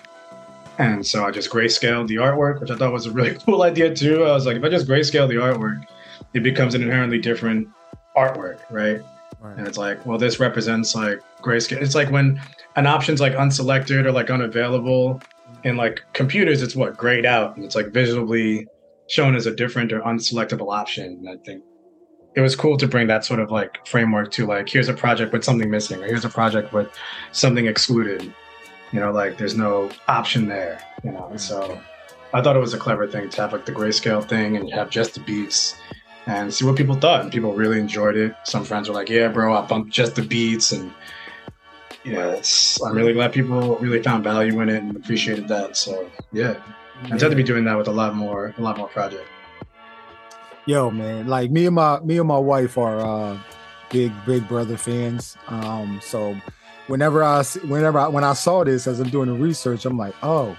And so I just grayscaled the artwork, which I thought was a really cool idea too. I was like, if I just grayscale the artwork, it becomes an inherently different artwork, right? And it's like, well, this represents like grayscale. It's like when an option's like unselected or like unavailable in like computers, it's what, grayed out, and it's like visibly shown as a different or unselectable option. And I think it was cool to bring that sort of like framework to like, here's a project with something missing, or here's a project with something excluded. You know, like there's no option there, you know? And so I thought it was a clever thing to have like the grayscale thing and have just the beats and see what people thought. And people really enjoyed it. Some friends were like, yeah, bro, I bumped just the beats. And, you know, I'm really glad people really found value in it and appreciated that. So, yeah, I intend to be doing that with a lot more projects. Yo, man, like me and my wife are big Big Brother fans. So when I saw this as I'm doing the research, I'm like, oh,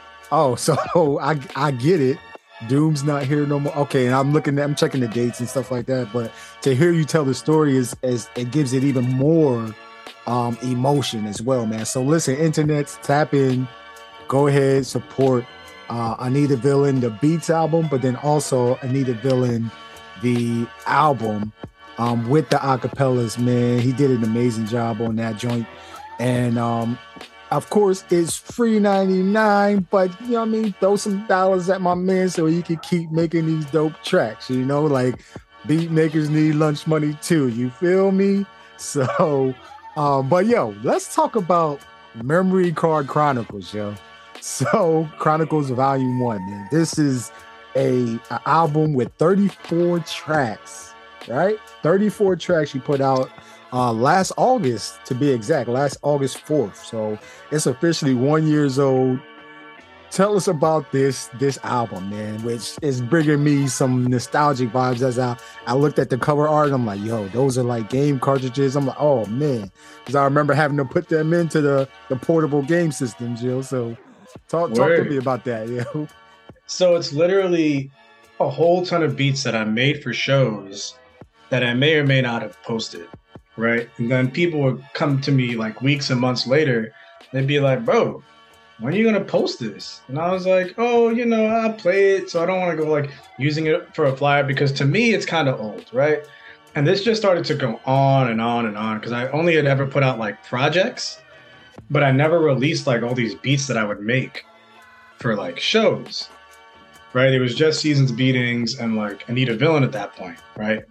so I get it. Doom's not here no more. Okay, and I'm checking the dates and stuff like that. But to hear you tell the story is it gives it even more emotion as well, man. So listen, internets, tap in, go ahead, support Anita Villain, the Beats album, but then also Anita Villain, the album with the acapellas, man. He did an amazing job on that joint. And of course, it's free 99, but you know what I mean? Throw some dollars at my man so he can keep making these dope tracks. You know, like beat makers need lunch money too. You feel me? So, but yo, let's talk about Memory Card Chronicles, yo. So, Chronicles Volume 1, man. This is an album with 34 tracks, right? 34 tracks you put out last August, to be exact, last August 4th. So, it's officially 1 year old. Tell us about this album, man, which is bringing me some nostalgic vibes as I looked at the cover art. And I'm like, yo, those are like game cartridges. I'm like, oh, man. Because I remember having to put them into the portable game systems, yo. So talk to me about that, yo. So it's literally a whole ton of beats that I made for shows that I may or may not have posted, right? And then people would come to me like weeks and months later. They'd be like, bro, when are you going to post this? And I was like, oh, I play it, so I don't want to go like using it for a flyer because to me, it's kind of old, right? And this just started to go on and on and on because I only had ever put out like projects, but I never released like all these beats that I would make for like shows, right? It was just Seasons Beatings and like Anita Villain at that point, right?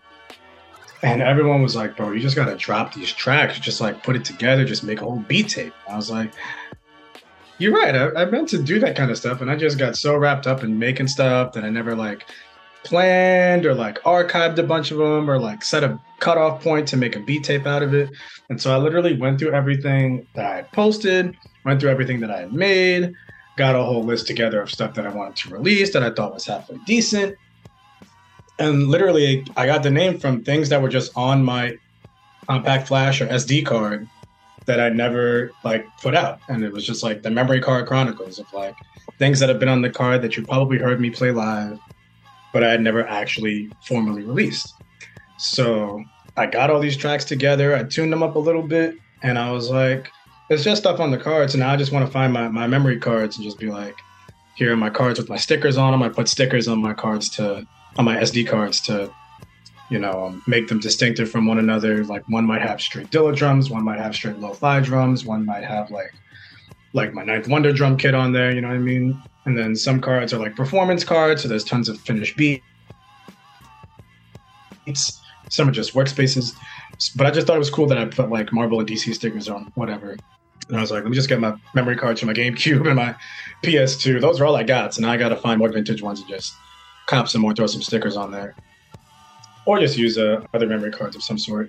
And everyone was like, bro, you just got to drop these tracks, just like put it together, just make a whole beat tape. I was like, you're right. I meant to do that kind of stuff, and I just got so wrapped up in making stuff that I never like planned or like archived a bunch of them or like set a cutoff point to make a beat tape out of it. And so I literally went through everything that I had posted, went through everything that I had made, got a whole list together of stuff that I wanted to release that I thought was halfway decent. And literally, I got the name from things that were just on my compact flash or SD card that I never like put out. And it was just like the Memory Card Chronicles of like things that have been on the card that you probably heard me play live, but I had never actually formally released. So I got all these tracks together, I tuned them up a little bit, and I was like, it's just stuff on the cards. And now I just want to find my memory cards and just be like, here are my cards with my stickers on them. I put stickers on my cards on my SD cards to make them distinctive from one another. Like one might have straight Dilla drums, one might have straight lo-fi drums, one might have like my Ninth Wonder drum kit on there, you know what I mean? And then some cards are like performance cards, so there's tons of finished beats. Some are just workspaces. But I just thought it was cool that I put like Marvel and DC stickers on whatever. And I was like, let me just get my memory cards from my GameCube and my PS2. Those are all I got. So now I got to find more vintage ones and just cop some more, throw some stickers on there. Or just use other memory cards of some sort.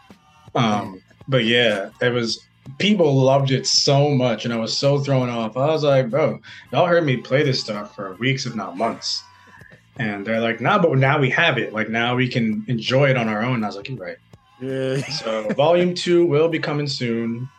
But yeah, people loved it so much and I was so thrown off. I was like, bro, y'all heard me play this stuff for weeks, if not months. And they're like, nah, but now we have it. Like now we can enjoy it on our own. And I was like, you're right. Yeah. So Volume 2 will be coming soon.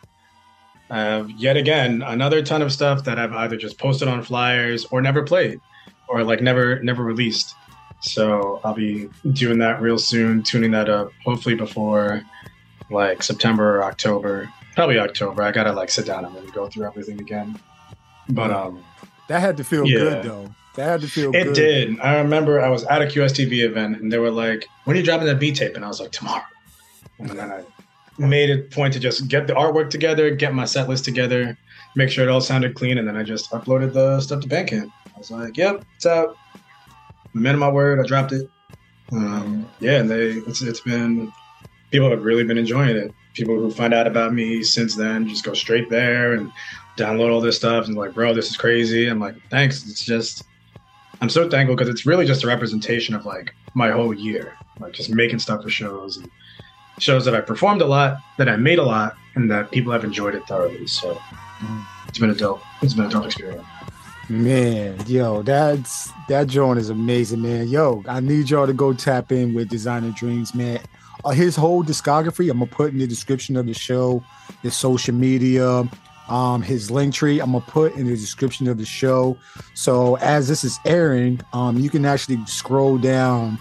Yet again, another ton of stuff that I've either just posted on flyers or never played or like never released. So I'll be doing that real soon, tuning that up, hopefully before like September or October. Probably October. I gotta like sit down and really go through everything again. But that had to feel good though. That had to feel good. It did. I remember I was at a QSTV event and they were like, when are you dropping that beat tape? And I was like, tomorrow. And then I made a point to just get the artwork together, get my set list together, make sure it all sounded clean, and then I just uploaded the stuff to Bandcamp. I was like, yep, it's out. Man of my word, I dropped it. And it's been, people have really been enjoying it. People who find out about me since then just go straight there and download all this stuff and like, bro, this is crazy. I'm like, thanks. It's just, I'm so thankful because it's really just a representation of like my whole year, like just making stuff for shows and shows that I performed a lot, that I made a lot, and that people have enjoyed it thoroughly. So it's been a dope experience. Man, yo, that joint is amazing, man. Yo, I need y'all to go tap in with Designer Dreams, man. His whole discography, I'm gonna put in the description of the show, his social media, his link tree, I'm gonna put in the description of the show. So as this is airing, you can actually scroll down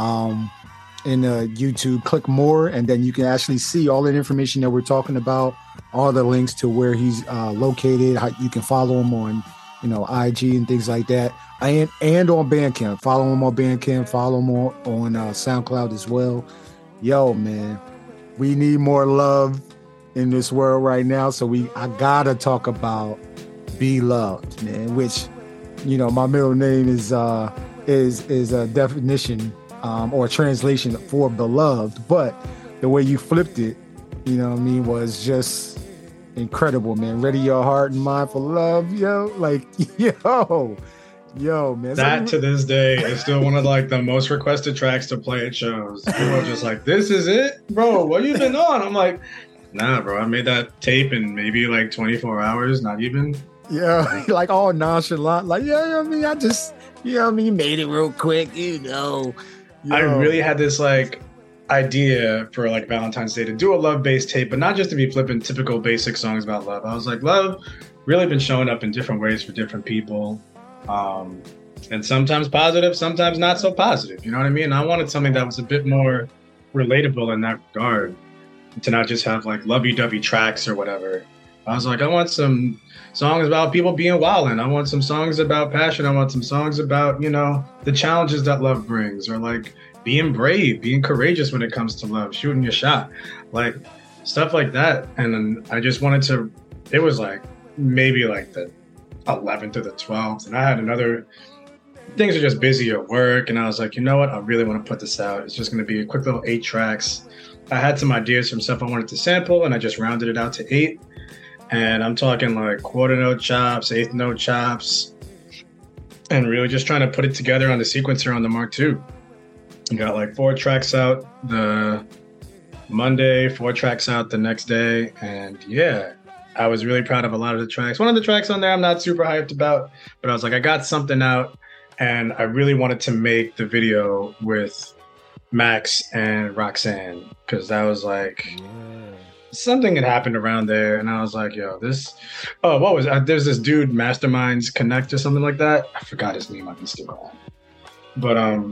in YouTube, click more, and then you can actually see all the information that we're talking about, all the links to where he's located, how you can follow him on IG and things like that, and on Bandcamp. Follow him on Bandcamp, follow him on SoundCloud as well. Yo, man, we need more love in this world right now, so I gotta talk about Be Loved, man, which my middle name is a definition or a translation for beloved, but the way you flipped it, you know what I mean, was just incredible, man. Ready Your Heart and Mind for Love, yo. Like, yo, man. That to this day is still one of like the most requested tracks to play at shows. People are just like, this is it? Bro, what you been on? I'm like, nah, bro, I made that tape in maybe like 24 hours, not even. Yeah, like all nonchalant. Like, yeah, you know what I mean? I just, you know what I mean? Made it real quick, you know. I really had this like idea for like Valentine's Day to do a love-based tape, but not just to be flipping typical basic songs about love. I was like, love really been showing up in different ways for different people. And sometimes positive, sometimes not so positive. You know what I mean? I wanted something that was a bit more relatable in that regard, to not just have like lovey-dovey tracks or whatever. I was like, I want some songs about people being wildin'. I want some songs about passion. I want some songs about, you know, the challenges that love brings, or like being brave, being courageous when it comes to love, shooting your shot, like stuff like that. And then I just wanted to, it was like maybe like the 11th or the 12th. And I had things are just busy at work. And I was like, you know what? I really want to put this out. It's just going to be a quick little 8 tracks. I had some ideas from stuff I wanted to sample, and I just rounded it out to 8. And I'm talking like quarter note chops, 8th note chops, and really just trying to put it together on the sequencer on the Mark II. I got like 4 tracks out the Monday, 4 tracks out the next day. And yeah, I was really proud of a lot of the tracks. One of the tracks on there I'm not super hyped about, but I was like, I got something out, and I really wanted to make the video with Max and Roxanne, because that was like something had happened around there, and I was like, yo, there's this dude, Masterminds Connect or something like that. I forgot his name on Instagram, but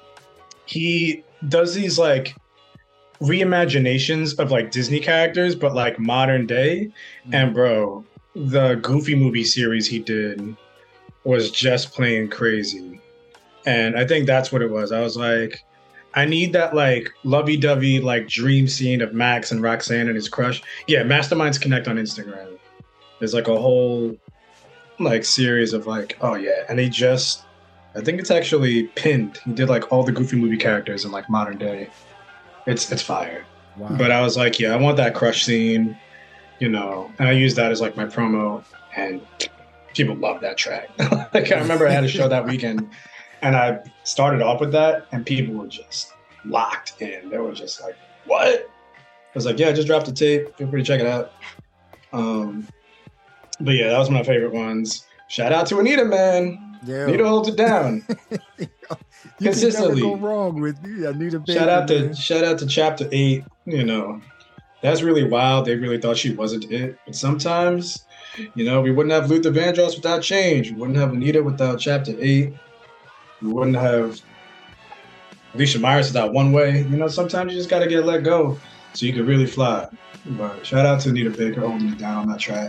he does these like reimaginations of like Disney characters, but like modern day. And bro, the Goofy movie series he did was just plain crazy. And I think that's what it was. I was like, I need that like lovey-dovey like dream scene of Max and Roxanne and his crush. Yeah, Masterminds Connect on Instagram. There's like a whole like series of like, oh yeah, and he just, I think it's actually pinned. He did like all the Goofy movie characters in like modern day. It's fire. Wow. But I was like, yeah, I want that crush scene, you know, and I used that as like my promo, and people love that track. Like I remember I had a show that weekend, and I started off with that, and people were just locked in. They were just like, what? I was like, yeah, I just dropped the tape. Feel free to check it out. But yeah, that was my favorite ones. Shout out to Anita, man. Yeah. Anita holds it down. You consistently. Can never go wrong with you. Anita baby, shout out to Chapter 8. You know, that's really wild. They really thought she wasn't it. But sometimes, you know, we wouldn't have Luther Vandross without Change. We wouldn't have Anita without Chapter 8. We wouldn't have Alicia Myers without One Way. You know, sometimes you just got to get let go so you can really fly. But shout out to Anita Baker holding it down on that track.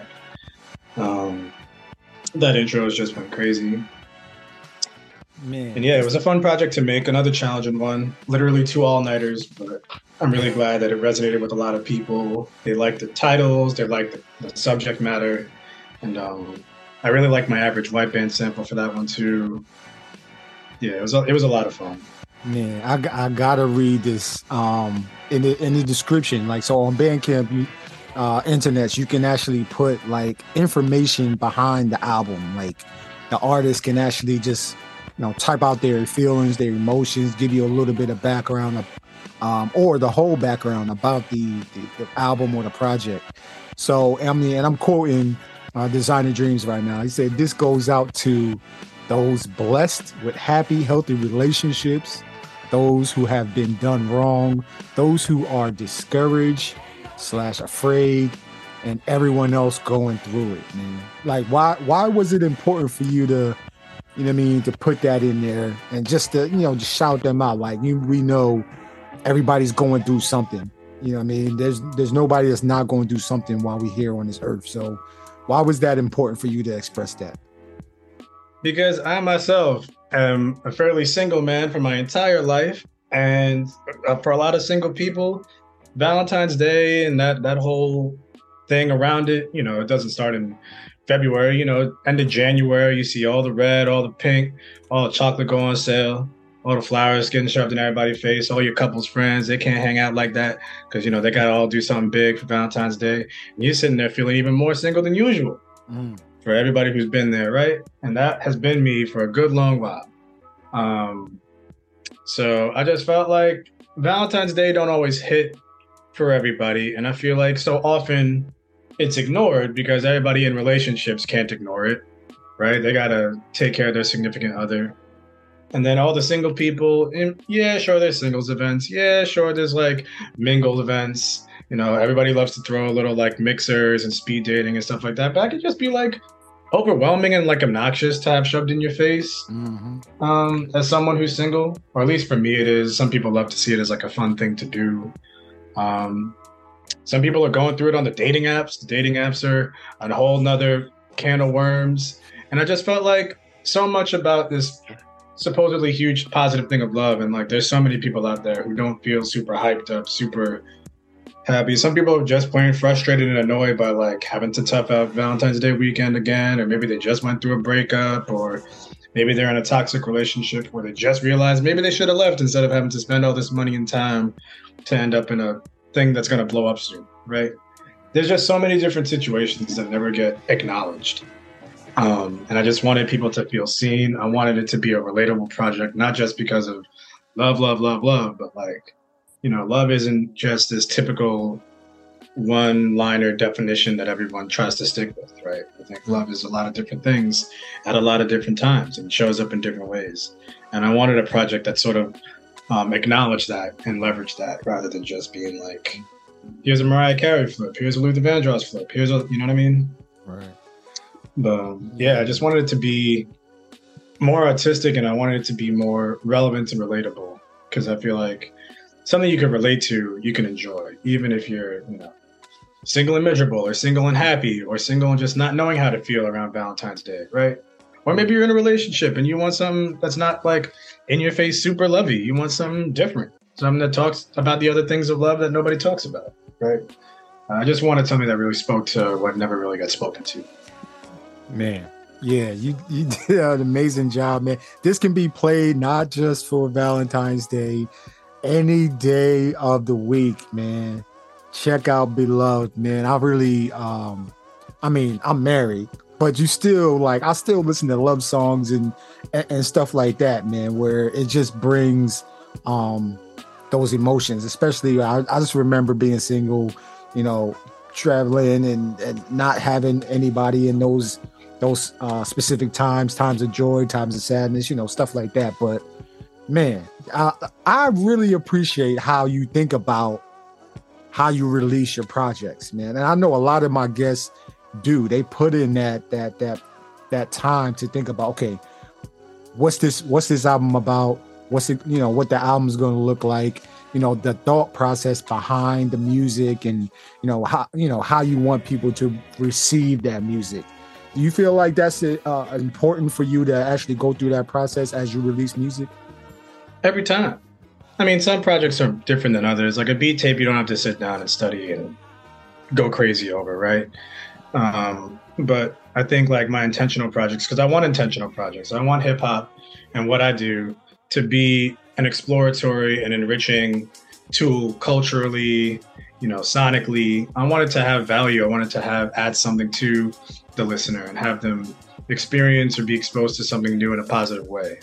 That intro has just been crazy. Man. And yeah, it was a fun project to make, another challenging one. Literally 2 all-nighters, but I'm really glad that it resonated with a lot of people. They liked the titles, they liked the subject matter, and I really liked my Average White Band sample for that one too. Yeah, it was a lot of fun. Man, I gotta read this in the description. Like, so on Bandcamp, internets, you can actually put like information behind the album. Like the artist can actually just, you know, type out their feelings, their emotions, give you a little bit of background or the whole background about the album or the project. So, I mean, and I'm quoting Designer Dreams right now. He said, "This goes out to those blessed with happy, healthy relationships, those who have been done wrong, those who are discouraged / afraid, and everyone else going through it." Man, like, why was it important for you to, you know what I mean, to put that in there and just to, you know, just shout them out? Like, we know everybody's going through something. You know what I mean? There's nobody that's not going through something while we're here on this earth. So why was that important for you to express that? Because I myself am a fairly single man for my entire life. And for a lot of single people, Valentine's Day and that whole thing around it, you know, it doesn't start in February, you know, end of January, you see all the red, all the pink, all the chocolate go on sale, all the flowers getting shoved in everybody's face, all your couple's friends, they can't hang out like that because, you know, they got to all do something big for Valentine's Day. And you're sitting there feeling even more single than usual for everybody who's been there, right? And that has been me for a good long while. So I just felt like Valentine's Day don't always hit for everybody. And I feel like so often it's ignored because everybody in relationships can't ignore it, right? They got to take care of their significant other. And then all the single people, yeah, sure, there's singles events. Yeah, sure, there's like mingle events. You know, everybody loves to throw a little like mixers and speed dating and stuff like that. But that could just be like overwhelming and like obnoxious to have shoved in your face as someone who's single, or at least for me it is. Some people love to see it as like a fun thing to do. Some people are going through it on the dating apps. The dating apps are a whole nother can of worms. And I just felt like so much about this supposedly huge positive thing of love, and like there's so many people out there who don't feel super hyped up, super happy. Some people are just plain frustrated and annoyed by like having to tough out Valentine's Day weekend again, or maybe they just went through a breakup, or maybe they're in a toxic relationship where they just realized maybe they should have left instead of having to spend all this money and time to end up in a thing that's going to blow up soon, right? There's just so many different situations that never get acknowledged. And I just wanted people to feel seen. I wanted it to be a relatable project, not just because of love, but like, you know, love isn't just this typical one-liner definition that everyone tries to stick with, right? I think love is a lot of different things at a lot of different times and shows up in different ways. And I wanted a project that sort of acknowledged that and leveraged that, rather than just being like, here's a Mariah Carey flip, here's a Luther Vandross flip, here's a, you know what I mean? Right. But yeah, I just wanted it to be more artistic, and I wanted it to be more relevant and relatable, because I feel like something you can relate to, you can enjoy, even if you're, you know, single and miserable, or single and happy, or single and just not knowing how to feel around Valentine's Day, right? Or maybe you're in a relationship and you want something that's not like in your face, super lovey. You want something different, something that talks about the other things of love that nobody talks about, right? I just wanted something that really spoke to what never really got spoken to. Man, yeah, you did an amazing job, man. This can be played not just for Valentine's Day, any day of the week, man. Check out Beloved, man. I really, I mean, I'm married, but you still like, I still listen to love songs and stuff like that, man, where it just brings those emotions. Especially, I just remember being single, you know, traveling and not having anybody in those specific times of joy, times of sadness, you know, stuff like that. But man, I really appreciate how you think about how you release your projects, man. And I know a lot of my guests do. They put in that time to think about, okay, what's this album about? What's it, you know, what the album's going to look like? You know, the thought process behind the music, and how you want people to receive that music. Do you feel like that's important for you to actually go through that process as you release music? Every time. I mean, some projects are different than others. Like a beat tape, you don't have to sit down and study and go crazy over, right? But I think like my intentional projects, because I want intentional projects. I want hip hop and what I do to be an exploratory and enriching tool culturally, you know, sonically. I want it to have value. I want it to add something to the listener and have them experience or be exposed to something new in a positive way.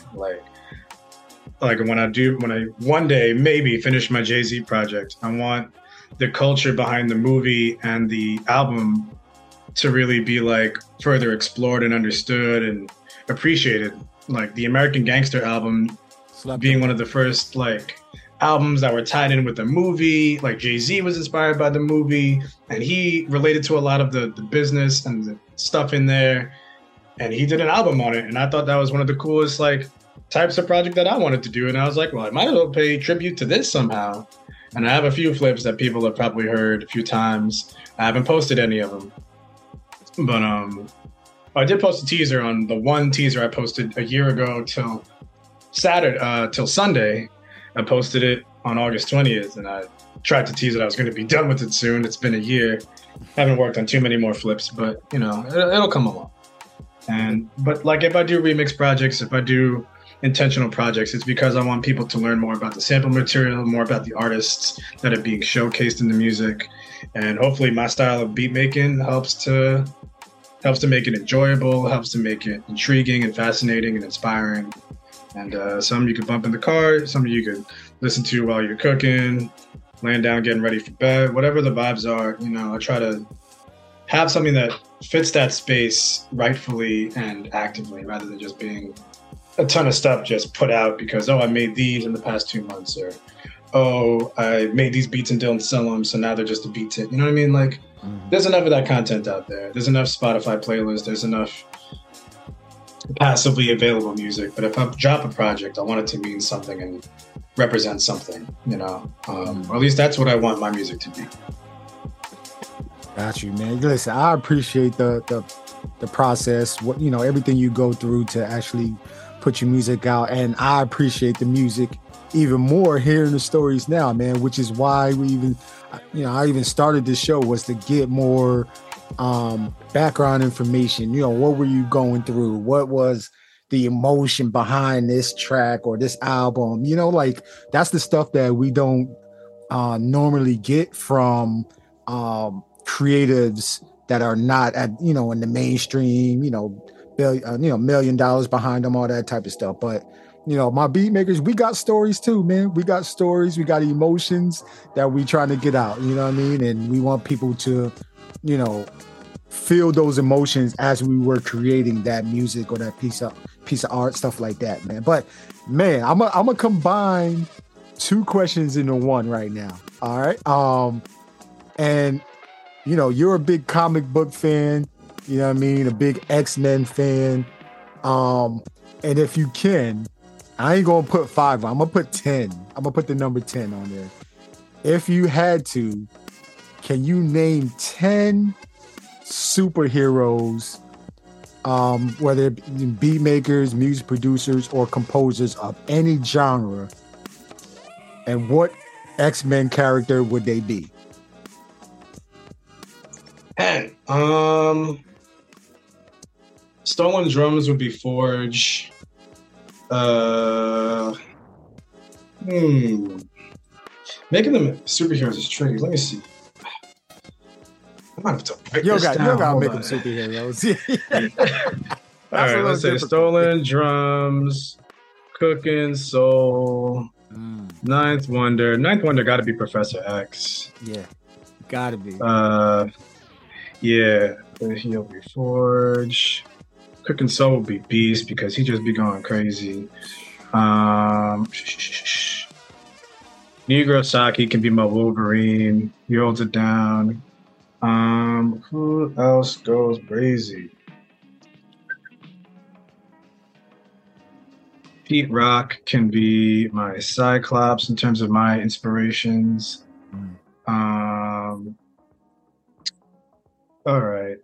Like when I one day maybe finish my Jay-Z project, I want the culture behind the movie and the album to really be like further explored and understood and appreciated. Like the American Gangster album being one of the first like albums that were tied in with the movie. Like Jay-Z was inspired by the movie, and he related to a lot of the business and the stuff in there, and he did an album on it. And I thought that was one of the coolest like types of project that I wanted to do. And I was like, well, I might as well pay tribute to this somehow. And I have a few flips that people have probably heard a few times. I haven't posted any of them, but I did post a teaser on the one teaser I posted a year ago till Sunday. I posted it on August 20th, and I tried to tease that I was going to be done with it soon. It's been a year. I haven't worked on too many more flips, but you know, it'll come along. But like if I do remix projects, if I do intentional projects, it's because I want people to learn more about the sample material, more about the artists that are being showcased in the music, and hopefully my style of beat making helps to make it enjoyable, helps to make it intriguing and fascinating and inspiring. And some you could bump in the car, some you could listen to while you're cooking, laying down, getting ready for bed, whatever the vibes are. I try to have something that fits that space rightfully and actively, rather than just being a ton of stuff just put out because, I made these in the past 2 months, or, I made these beats and didn't sell them, so now they're just a beat tip. You know what I mean? Like, there's enough of that content out there. There's enough Spotify playlists. There's enough passively available music. But if I drop a project, I want it to mean something and represent something, or at least that's what I want my music to be. Got you, man. Listen, I appreciate the process, everything you go through to actually put your music out, and I appreciate the music even more hearing the stories now, man. Which is why I even started this show, was to get more background information. What were you going through? What was the emotion behind this track or this album? Like that's the stuff that we don't normally get from creatives that are not at in the mainstream, $1 million behind them, all that type of stuff. But my beat makers, we got stories too, man. We got stories, we got emotions that we trying to get out, you know what I mean? And we want people to feel those emotions as we were creating that music or that piece of art, stuff like that, man. But man, I'm gonna combine 2 questions into one right now. All right. And you're a big comic book fan, you know what I mean? A big X-Men fan. And if you can, I ain't gonna put 5, I'm gonna put 10. I'm gonna put the number 10 on there. If you had to, can you name 10 superheroes, whether it be beat makers, music producers, or composers of any genre, and what X-Men character would they be? And Stolen Drums would be Forge. Making them superheroes is tricky. Let me see. I might have to break this down. You gotta make them superheroes. All right, let's say Stolen Drums, Cooking Soul, Ninth Wonder. Ninth Wonder got to be Professor X. Yeah, gotta be. Yeah, he'll be Forge. Cooking Soul will be Beast because he just be going crazy. Negro Saki can be my Wolverine. He holds it down. Who else goes crazy? Pete Rock can be my Cyclops in terms of my inspirations. All right.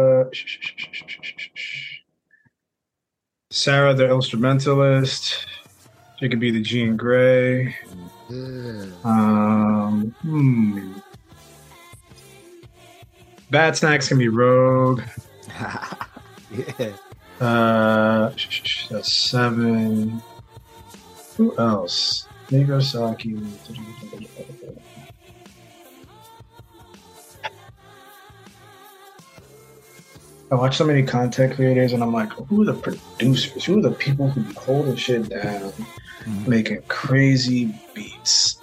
Sarah the Instrumentalist. She could be the Jean Grey. Bad Snacks can be Rogue. Yeah. That's 7. Who else? Negro Saki. I watch so many content creators and I'm like, who are the producers? Who are the people who be holding shit down, making crazy beats?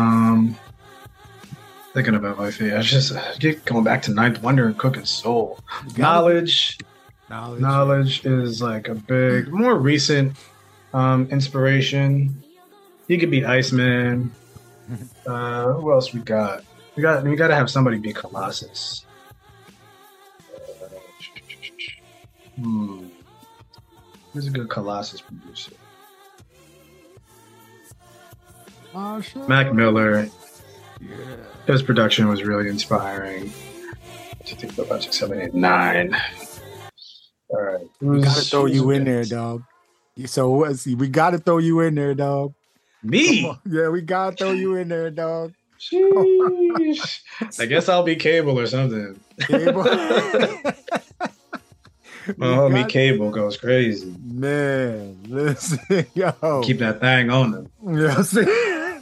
Thinking about my favorite. I just keep going back to Ninth Wonder and Cooking Soul. Knowledge is like a big, more recent inspiration. He could be Iceman. Who else we got? We got to have somebody be Colossus. Who's a good Colossus producer? Mac Miller. Yeah. His production was really inspiring. I think about 5, 6, 7, 8, 9. All right. We gotta throw you in there, dog. So let's see. We gotta throw you in there, dog. Me? Yeah, we gotta throw you in there, dog. Sheesh. I guess I'll be Cable or something. Cable. My homie Cable goes crazy. Man, listen, yo. Keep that thing on him. You know what I'm saying?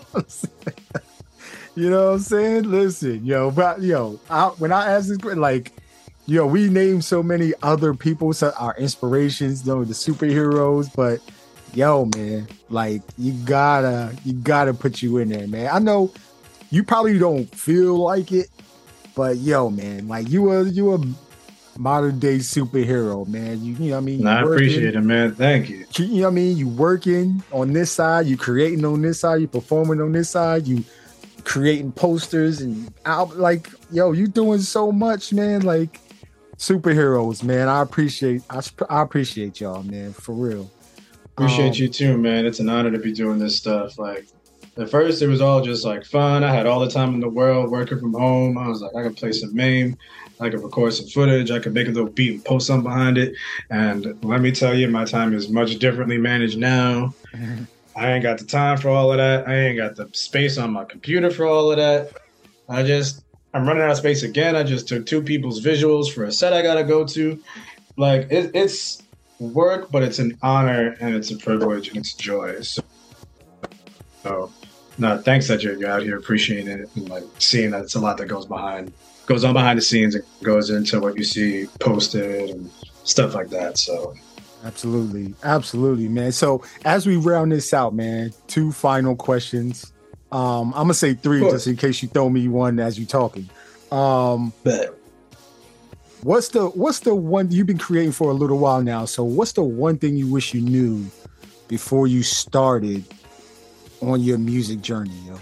You know what I'm saying? Listen, yo, but when I ask this, like, we name so many other people, so our inspirations, the superheroes, but yo, man, like you gotta put you in there, man. I know you probably don't feel like it, but yo, man, like you a modern day superhero, man. You know what I mean? I appreciate it, man. Thank you. You know what I mean? You working on this side, you creating on this side, you performing on this side, you creating posters and like, yo, you doing so much, man. Like superheroes, man. I appreciate y'all, man, for real. Appreciate you too, man. It's an honor to be doing this stuff. Like at first it was all just like fun. I had all the time in the world working from home. I was like, I could play some MAME, I could record some footage, I could make a little beat and post something behind it. And let me tell you, my time is much differently managed now. I ain't got the time for all of that. I ain't got the space on my computer for all of that. I'm running out of space again. I just took 2 people's visuals for a set I gotta go to. Like it's work, but it's an honor and it's a privilege and it's a joy. So no, thanks that you're out here appreciating it and like seeing that it's a lot that goes on behind the scenes and goes into what you see posted and stuff like that. So absolutely, man. So as we round this out, man, 2 final questions. I'm gonna say 3 just in case you throw me one as you talking. Bet. What's the one you've been creating for a little while now? So what's the one thing you wish you knew before you started on your music journey, yo?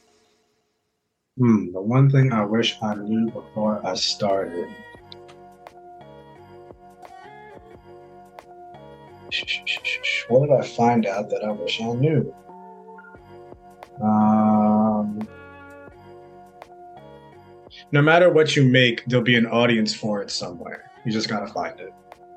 The one thing I wish I knew before I started. What did I find out that I wish I knew? No matter what you make, there'll be an audience for it somewhere. You just gotta find it.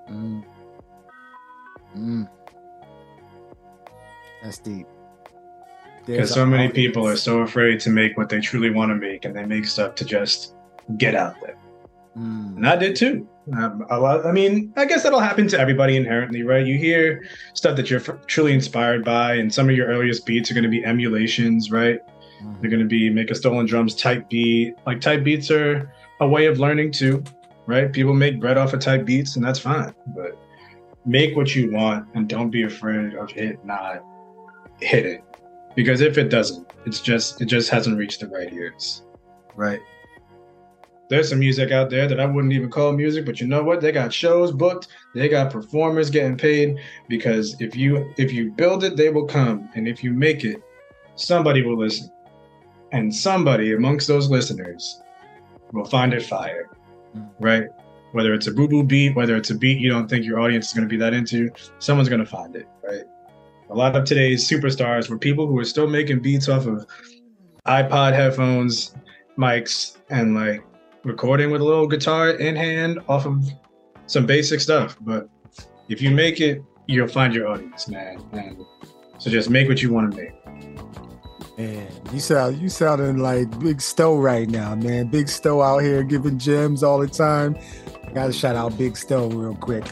That's deep. Because so many people are so afraid to make what they truly want to make, and they make stuff to just get out there. And I did too. I guess that'll happen to everybody inherently, right? You hear stuff that you're truly inspired by, and some of your earliest beats are going to be emulations, right? They're going to be Make a Stolen Drums type beat. Like type beats are a way of learning too, right? People make bread off of type beats, and that's fine. But make what you want, and don't be afraid of it not hitting. Because if it doesn't, it just hasn't reached the right ears, right? There's some music out there that I wouldn't even call music, but you know what? They got shows booked, they got performers getting paid, because if you build it, they will come, and if you make it, somebody will listen, and somebody amongst those listeners will find it fire, right? Whether it's a boo-boo beat, whether it's a beat you don't think your audience is going to be that into, someone's going to find it, right? A lot of today's superstars were people who are still making beats off of iPod headphones, mics, and like recording with a little guitar in hand off of some basic stuff. But if you make it, you'll find your audience, man. And so just make what you want to make. Man, you sounding like Big Stowe right now, man. Big Stowe out here giving gems all the time. I gotta shout out Big Stowe real quick.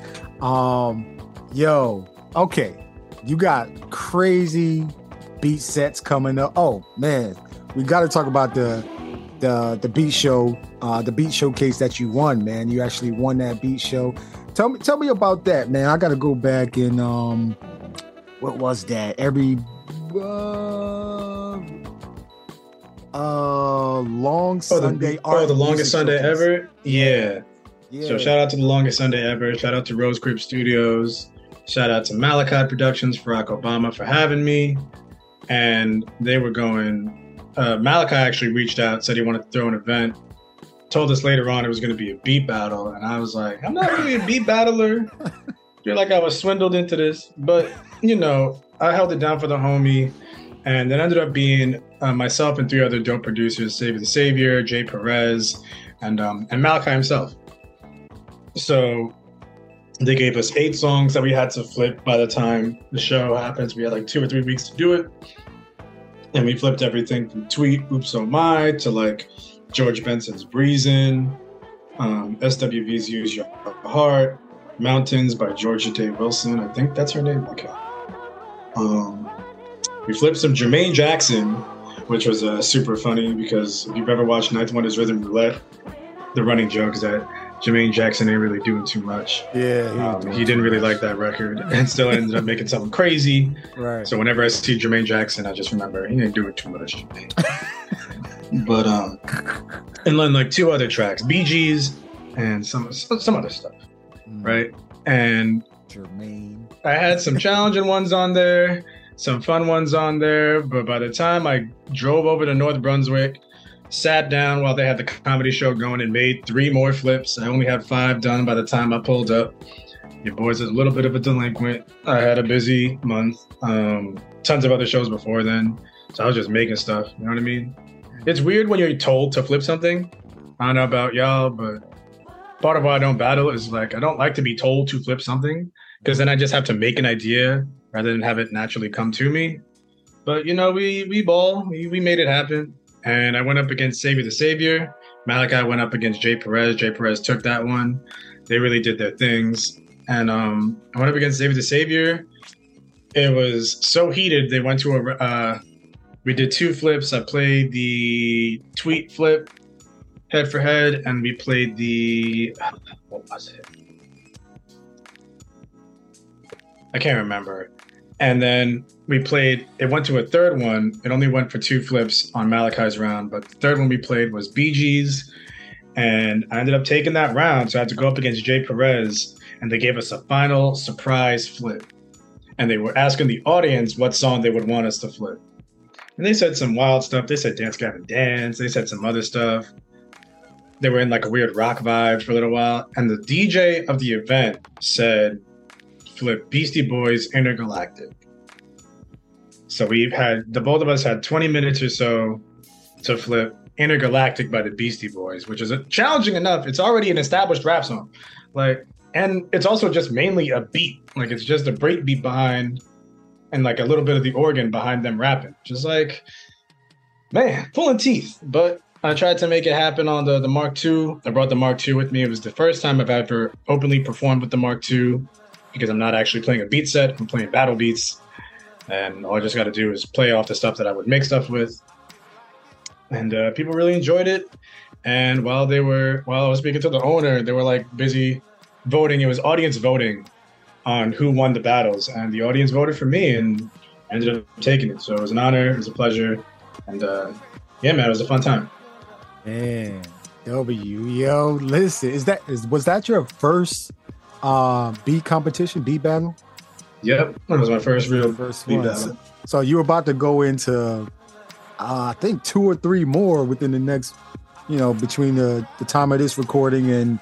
Okay. You got crazy beat sets coming up. Oh man, we got to talk about the beat show, the beat showcase that you won, man. You actually won that beat show. Tell me about that, man. I got to go back and what was that? Long Sunday. The longest Sunday ever. Yeah. So shout out to the longest Sunday ever. Shout out to Rose Crip Studios. Shout out to Malachi Productions, Barack Obama for having me. And they were going, Malachi actually reached out, said he wanted to throw an event, told us later on it was going to be a beat battle. And I was like, I'm not really a beat battler. I feel like I was swindled into this. But, I held it down for the homie. And then ended up being myself and 3 other dope producers, Savior the Savior, Jay Perez, and Malachi himself. So they gave us 8 songs that we had to flip by the time the show happens. We had like 2 or 3 weeks to do it. And we flipped everything from Tweet, Oops Oh My, to like George Benson's Breezin', SWV's Use Your Heart, Mountains by Georgia Day Wilson. I think that's her name. Okay. We flipped some Jermaine Jackson, which was super funny because if you've ever watched Ninth Wonder's Rhythm Roulette, the running joke is that Jermaine Jackson ain't really doing too much. Yeah, he didn't really like that record and still ended up making something crazy. Right. So whenever I see Jermaine Jackson, I just remember he ain't doing too much. But and then like 2 other tracks, Bee Gees and some other stuff, right? And Jermaine. I had some challenging ones on there, some fun ones on there, but by the time I drove over to North Brunswick, sat down while they had the comedy show going and made 3 more flips. I only had 5 done by the time I pulled up. Your boy's a little bit of a delinquent. I had a busy month. Tons of other shows before then. So I was just making stuff. You know what I mean? It's weird when you're told to flip something. I don't know about y'all, but part of why I don't battle is like, I don't like to be told to flip something because then I just have to make an idea rather than have it naturally come to me. But, you know, we ball. We made it happen. And I went up against Savior the Savior. Malachi went up against Jay Perez. Jay Perez took that one. They really did their things. And I went up against Savior the Savior. It was so heated. They went to we did 2 flips. I played the tweet flip, head for head, and we played the, what was it? I can't remember. And then it went to a third one. It only went for 2 flips on Malachi's round, but the third one we played was Bee Gees. And I ended up taking that round. So I had to go up against Jay Perez, and they gave us a final surprise flip. And they were asking the audience what song they would want us to flip. And they said some wild stuff. They said Dance Gavin Dance. They said some other stuff. They were in like a weird rock vibe for a little while. And the DJ of the event said, flip Beastie Boys Intergalactic. So the both of us had 20 minutes or so to flip Intergalactic by the Beastie Boys, which is challenging enough. It's already an established rap song. And it's also just mainly a beat. Like it's just a break beat behind and like a little bit of the organ behind them rapping. Just like, man, pulling teeth. But I tried to make it happen on the Mark II. I brought the Mark II with me. It was the first time I've ever openly performed with the Mark II because I'm not actually playing a beat set. I'm playing battle beats. And all I just got to do is play off the stuff that I would make stuff with. And people really enjoyed it. And while I was speaking to the owner, they were like busy voting. It was audience voting on who won the battles. And the audience voted for me and ended up taking it. So it was an honor. It was a pleasure. And yeah, man, it was a fun time. Man, yo, listen, was that your first beat competition, beat battle? Yep, it was my first real beat battle. So you were about to go into, I think 2 or 3 more within the next, between the time of this recording and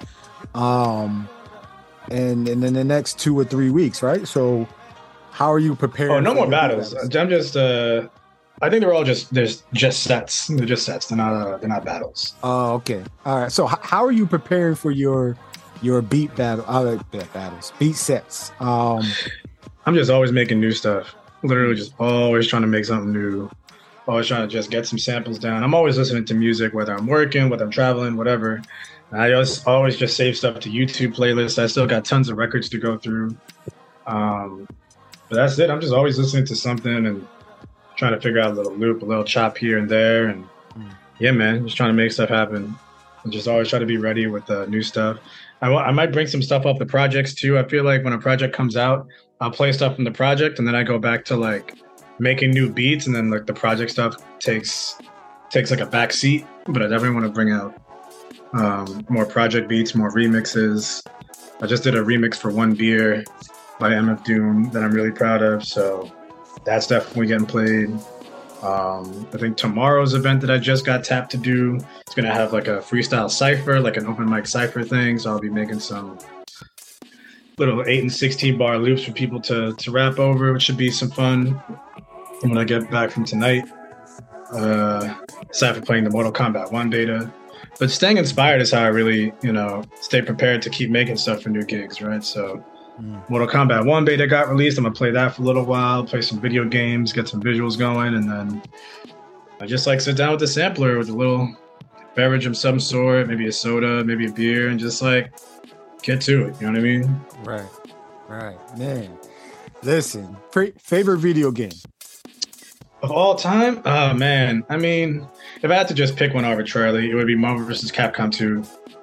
then the next 2 or 3 weeks, right? So how are you prepared? Oh, no more battles. I'm just I think they're all just sets. They're just sets. They're not battles. Oh, okay. All right. So how are you preparing for your beat battle? Beat sets. I'm just always making new stuff. Literally, just always trying to make something new. Always trying to just get some samples down. I'm always listening to music, whether I'm working, whether I'm traveling, whatever. I always just save stuff to YouTube playlists. I still got tons of records to go through. But that's it. I'm just always listening to something and trying to figure out a little loop, a little chop here and there. And yeah, man, just trying to make stuff happen. And just always try to be ready with new stuff. I might bring some stuff off the projects too. I feel like when a project comes out, I'll play stuff from the project and then I go back to like making new beats, and then like the project stuff takes like a back seat. But I definitely want to bring out more project beats, more remixes. I just did a remix for One Beer by MF Doom that I'm really proud of. So that's definitely getting played. I think tomorrow's event that I just got tapped to do, it's going to have like a freestyle cypher, like an open mic cypher thing. So I'll be making some little 8 and 16 bar loops for people to rap over, which should be some fun. And when I get back from tonight, aside from playing the Mortal Kombat 1 beta, but staying inspired is how I really, stay prepared to keep making stuff for new gigs, right? So Mortal Kombat 1 beta got released. I'm going to play that for a little while, play some video games, get some visuals going, and then I just like sit down with the sampler with a little beverage of some sort, maybe a soda, maybe a beer, and just like get to it. You know what I mean? Right, man. Listen, favorite video game Of all time? Oh, man. I mean, if I had to just pick one arbitrarily, it would be Marvel vs. Capcom 2.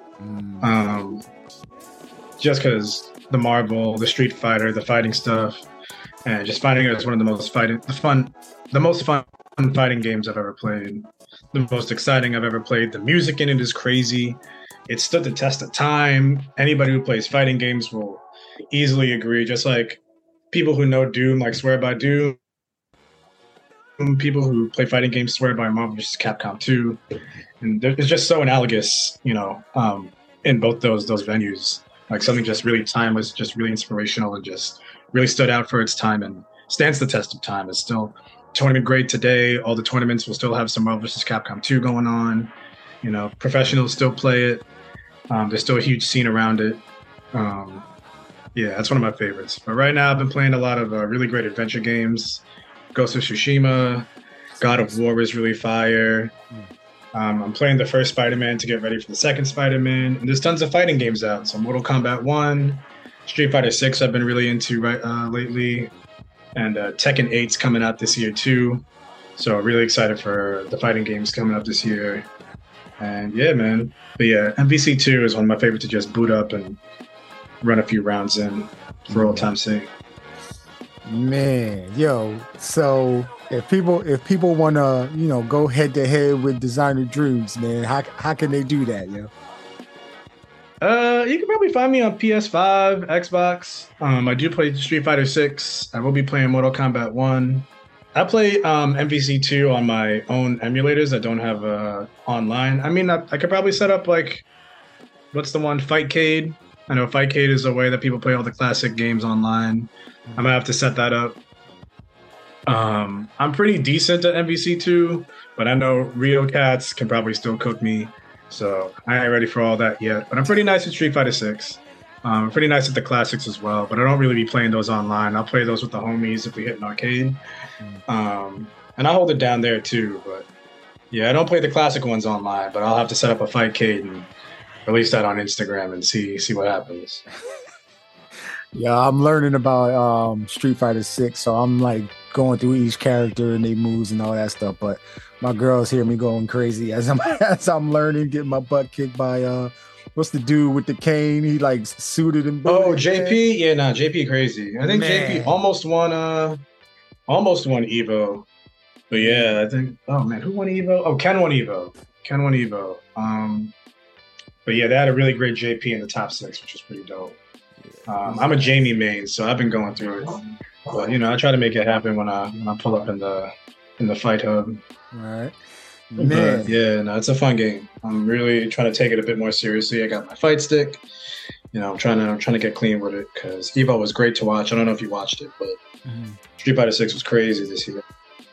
Just because the Marvel, the Street Fighter, the fighting stuff, and just finding it as one of the most fun fighting games I've ever played. The most exciting I've ever played. The music in it is crazy. It stood the test of time. Anybody who plays fighting games will easily agree. Just like people who know Doom, like swear by Doom. People who play fighting games swear by Marvel vs. Capcom 2. And it's just so analogous, in both those venues. Like something just really timeless, just really inspirational, and just really stood out for its time and stands the test of time. It's still tournament grade today. All the tournaments will still have some Marvel vs. Capcom 2 going on. Professionals still play it. There's still a huge scene around it. Yeah, that's one of my favorites. But right now, I've been playing a lot of really great adventure games. Ghost of Tsushima, God of War is really fire. I'm playing the first Spider-Man to get ready for the second Spider-Man. And there's tons of fighting games out. So Mortal Kombat 1, Street Fighter 6 I've been really into lately. And Tekken 8's coming out this year too. So really excited for the fighting games coming up this year. And yeah, man. But yeah, MVC2 is one of my favorites to just boot up and run a few rounds in for old time's sake. Man, yo, so if people want to, go head to head with Designer Dreams, man, how can they do that, yo? You can probably find me on PS5, Xbox. I do play Street Fighter 6. I will be playing Mortal Kombat 1. I play MVC2 on my own emulators. I don't have online. I mean, I could probably set up what's the one? Fightcade. I know Fightcade is a way that people play all the classic games online. I'm gonna have to set that up. I'm pretty decent at MVC2, but I know Rio Cats can probably still cook me, so I ain't ready for all that yet. But I'm pretty nice at Street Fighter 6. I'm pretty nice at the classics as well, but I don't really be playing those online. I'll play those with the homies if we hit an arcade. And I'll hold it down there too, but yeah, I don't play the classic ones online, but I'll have to set up a Fightcade and release that on Instagram and see what happens. Yeah, I'm learning about Street Fighter 6, so I'm like going through each character and their moves and all that stuff. But my girls hear me going crazy as I'm learning, getting my butt kicked by what's the dude with the cane? He like suited and JP? Yeah, nah, JP crazy. I think JP almost won Evo. But yeah, I think who won Evo? Oh, Ken won Evo. But yeah, they had a really great JP in the top 6, which was pretty dope. I'm a Jamie main, so I've been going through it. But I try to make it happen when I pull up in the fight hub. All right. Man. But yeah, no, it's a fun game. I'm really trying to take it a bit more seriously. I got my fight stick. I'm trying to get clean with it because Evo was great to watch. I don't know if you watched it, but Street Fighter 6 was crazy this year.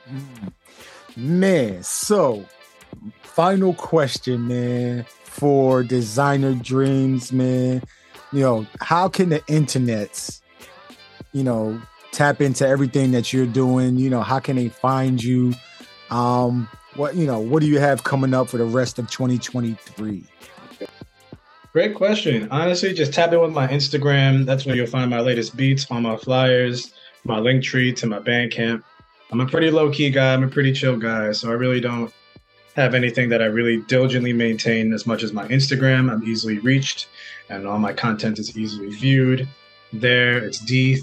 Man, so final question, man, for Designer Dreams, man. How can the internets, tap into everything that you're doing? How can they find you? What do you have coming up for the rest of 2023? Great question. Honestly, just tap in with my Instagram. That's where you'll find my latest beats, all my flyers, my link tree to my Bandcamp. I'm a pretty low-key guy. I'm a pretty chill guy, so I really don't have anything that I really diligently maintain as much as my Instagram. I'm easily reached, and all my content is easily viewed. There, it's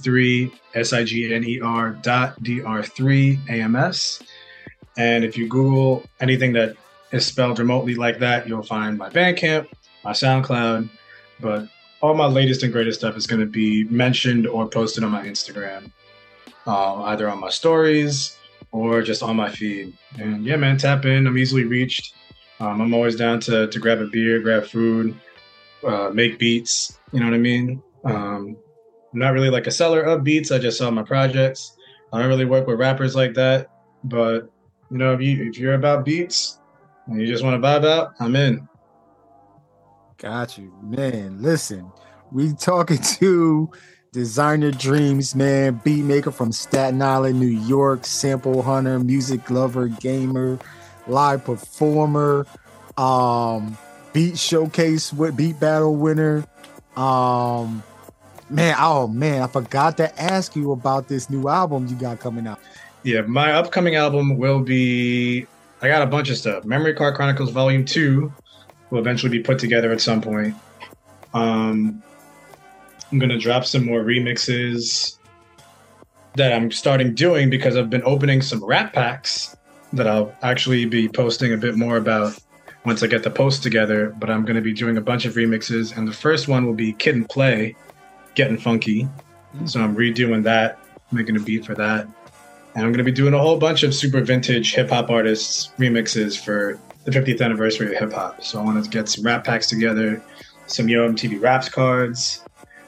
D3SIGNER.DR3AMS. And if you Google anything that is spelled remotely like that, you'll find my Bandcamp, my SoundCloud. But all my latest and greatest stuff is going to be mentioned or posted on my Instagram, either on my stories or just on my feed. And yeah, man, tap in. I'm easily reached. I'm always down to grab a beer, grab food, make beats. You know what I mean? I'm not really like a seller of beats. I just sell my projects. I don't really work with rappers like that. But, if you're about beats and you just want to vibe out, I'm in. Got you. Man, listen, we talking to Designer Dreams, man, beat maker from Staten Island, New York, sample hunter, music lover, gamer, live performer, beat showcase, beat battle winner, Man, I forgot to ask you about this new album you got coming out. Yeah, my upcoming album will be, I got a bunch of stuff. Memory Card Chronicles Volume 2 will eventually be put together at some point. I'm going to drop some more remixes that I'm starting doing because I've been opening some rap packs that I'll actually be posting a bit more about once I get the post together. But I'm going to be doing a bunch of remixes, and the first one will be Kid and Play, Getting Funky. So I'm redoing that, making a beat for that. And I'm going to be doing a whole bunch of super vintage hip-hop artists remixes for the 50th anniversary of hip-hop. So I want to get some rap packs together, some Yo MTV Raps cards.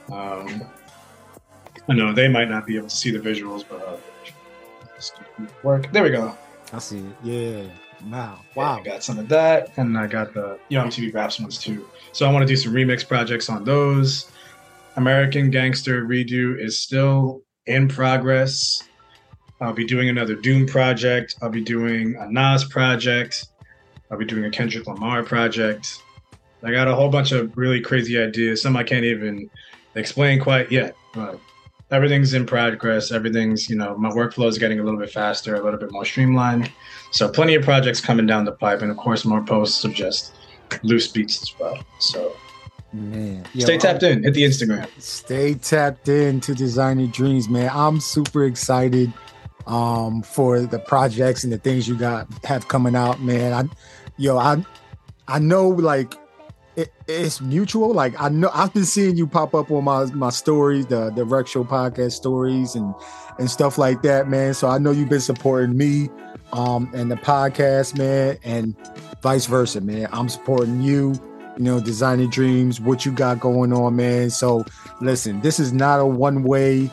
I know they might not be able to see the visuals, but work. There we go. I see it. Yeah. Wow. Yeah, I got some of that, and I got the Yo MTV Raps ones too. So I want to do some remix projects on those. American Gangster Redo is still in progress. I'll be doing another Doom project. I'll be doing a Nas project. I'll be doing a Kendrick Lamar project. I got a whole bunch of really crazy ideas. Some I can't even explain quite yet, but everything's in progress. Everything's, my workflow is getting a little bit faster, a little bit more streamlined. So plenty of projects coming down the pipe, and of course more posts of just loose beats as well. So man, stay tapped in. Hit the Instagram. Stay tapped in to Designer Dreams, man. I'm super excited for the projects and the things you have coming out, man. I know, like, it's mutual. Like, I know I've been seeing you pop up on my stories, the Rec Show podcast stories and stuff like that, man. So I know you've been supporting me and the podcast, man, and vice versa, man. I'm supporting you, Designer Dreams, what you got going on, man. So listen, this is not a one-way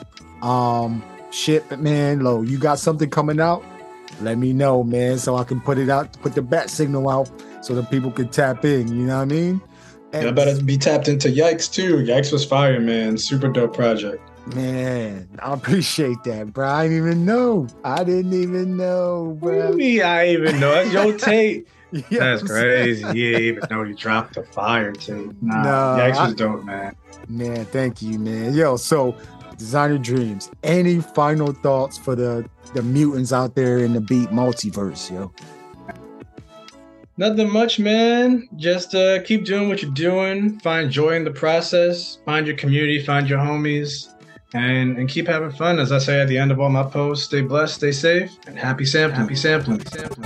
shit, man. Lo, you got something coming out, let me know, man, so I can put it out, put the bat signal out so that people can tap in, you know what I mean? And I better be tapped into Yikes too. Yikes was fire, man. Super dope project. Man, I appreciate that, bro. I didn't even know, bro. What do you mean I even know? That's your tape. Yeah, that's crazy. You didn't even know you dropped the fire tape. Nah, Yikes was dope, man. Man, thank you, man. Yo, so Designer Dreams, any final thoughts for the mutants out there in the beat multiverse, yo? Nothing much, man. Just keep doing what you're doing. Find joy in the process. Find your community. Find your homies. And keep having fun. As I say at the end of all my posts, stay blessed, stay safe, and happy sampling. Happy sampling.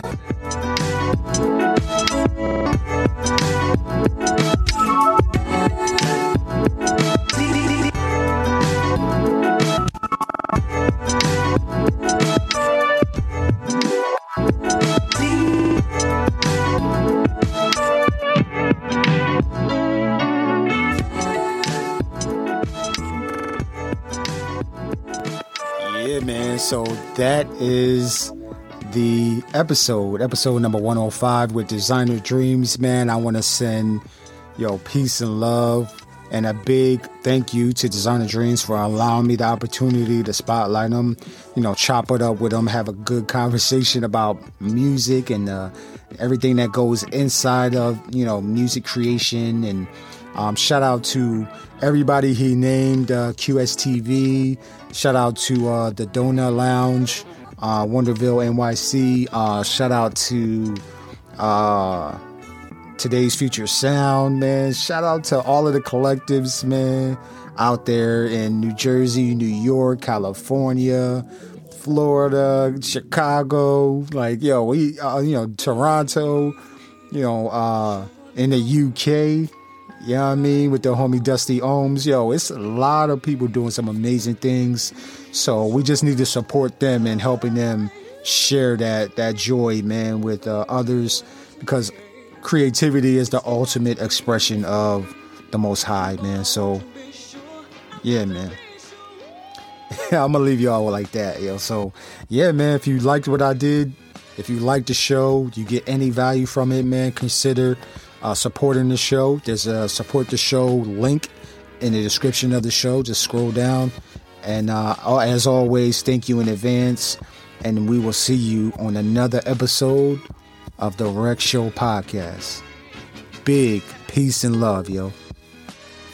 Yeah, man. So that is the episode number 105 with Designer Dreams, man. I want to send peace and love and a big thank you to Designer Dreams for allowing me the opportunity to spotlight them, chop it up with them, have a good conversation about music and everything that goes inside of music creation. And shout out to everybody he named, QSTV. Shout out to the Donut Lounge, Wonderville NYC. Shout out to Today's Future Sound, man. Shout out to all of the collectives, man, out there in New Jersey, New York, California, Florida, Chicago, we Toronto, in the UK. You know what I mean? With the homie Dusty Ohms. It's a lot of people doing some amazing things. So we just need to support them and helping them share that joy, man, with others, because creativity is the ultimate expression of the Most High, man. So, yeah, man. I'm going to leave y'all like that, yo. So, yeah, man, if you liked what I did, if you liked the show, you get any value from it, man, consider supporting the show. There's a support the show link in the description of the show. Just scroll down. And as always, thank you in advance. And we will see you on another episode of the Rec Show podcast. Big peace and love, yo.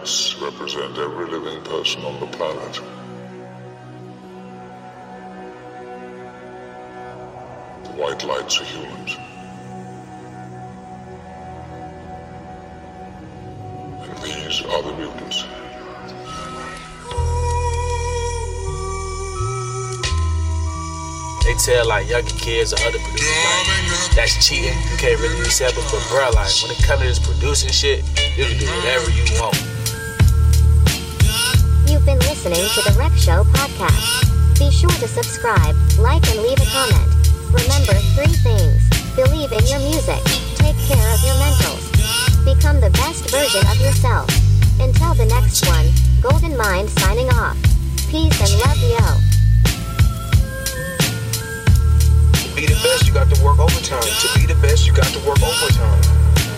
lights represent every living person on the planet. The white lights are humans. And these are the mutants. They tell like younger kids or other producers like that's cheating, you can't really accept it, but bro, like when it comes to this producing shit, you can do whatever you want. You've been listening to the Rec Show podcast. Be sure to subscribe, like, and leave a comment. Remember 3 things. Believe in your music. Take care of your mentals. Become the best version of yourself. Until the next one, Golden Mind signing off. Peace and love, yo. To be the best, you got to work overtime. To be the best, you got to work overtime.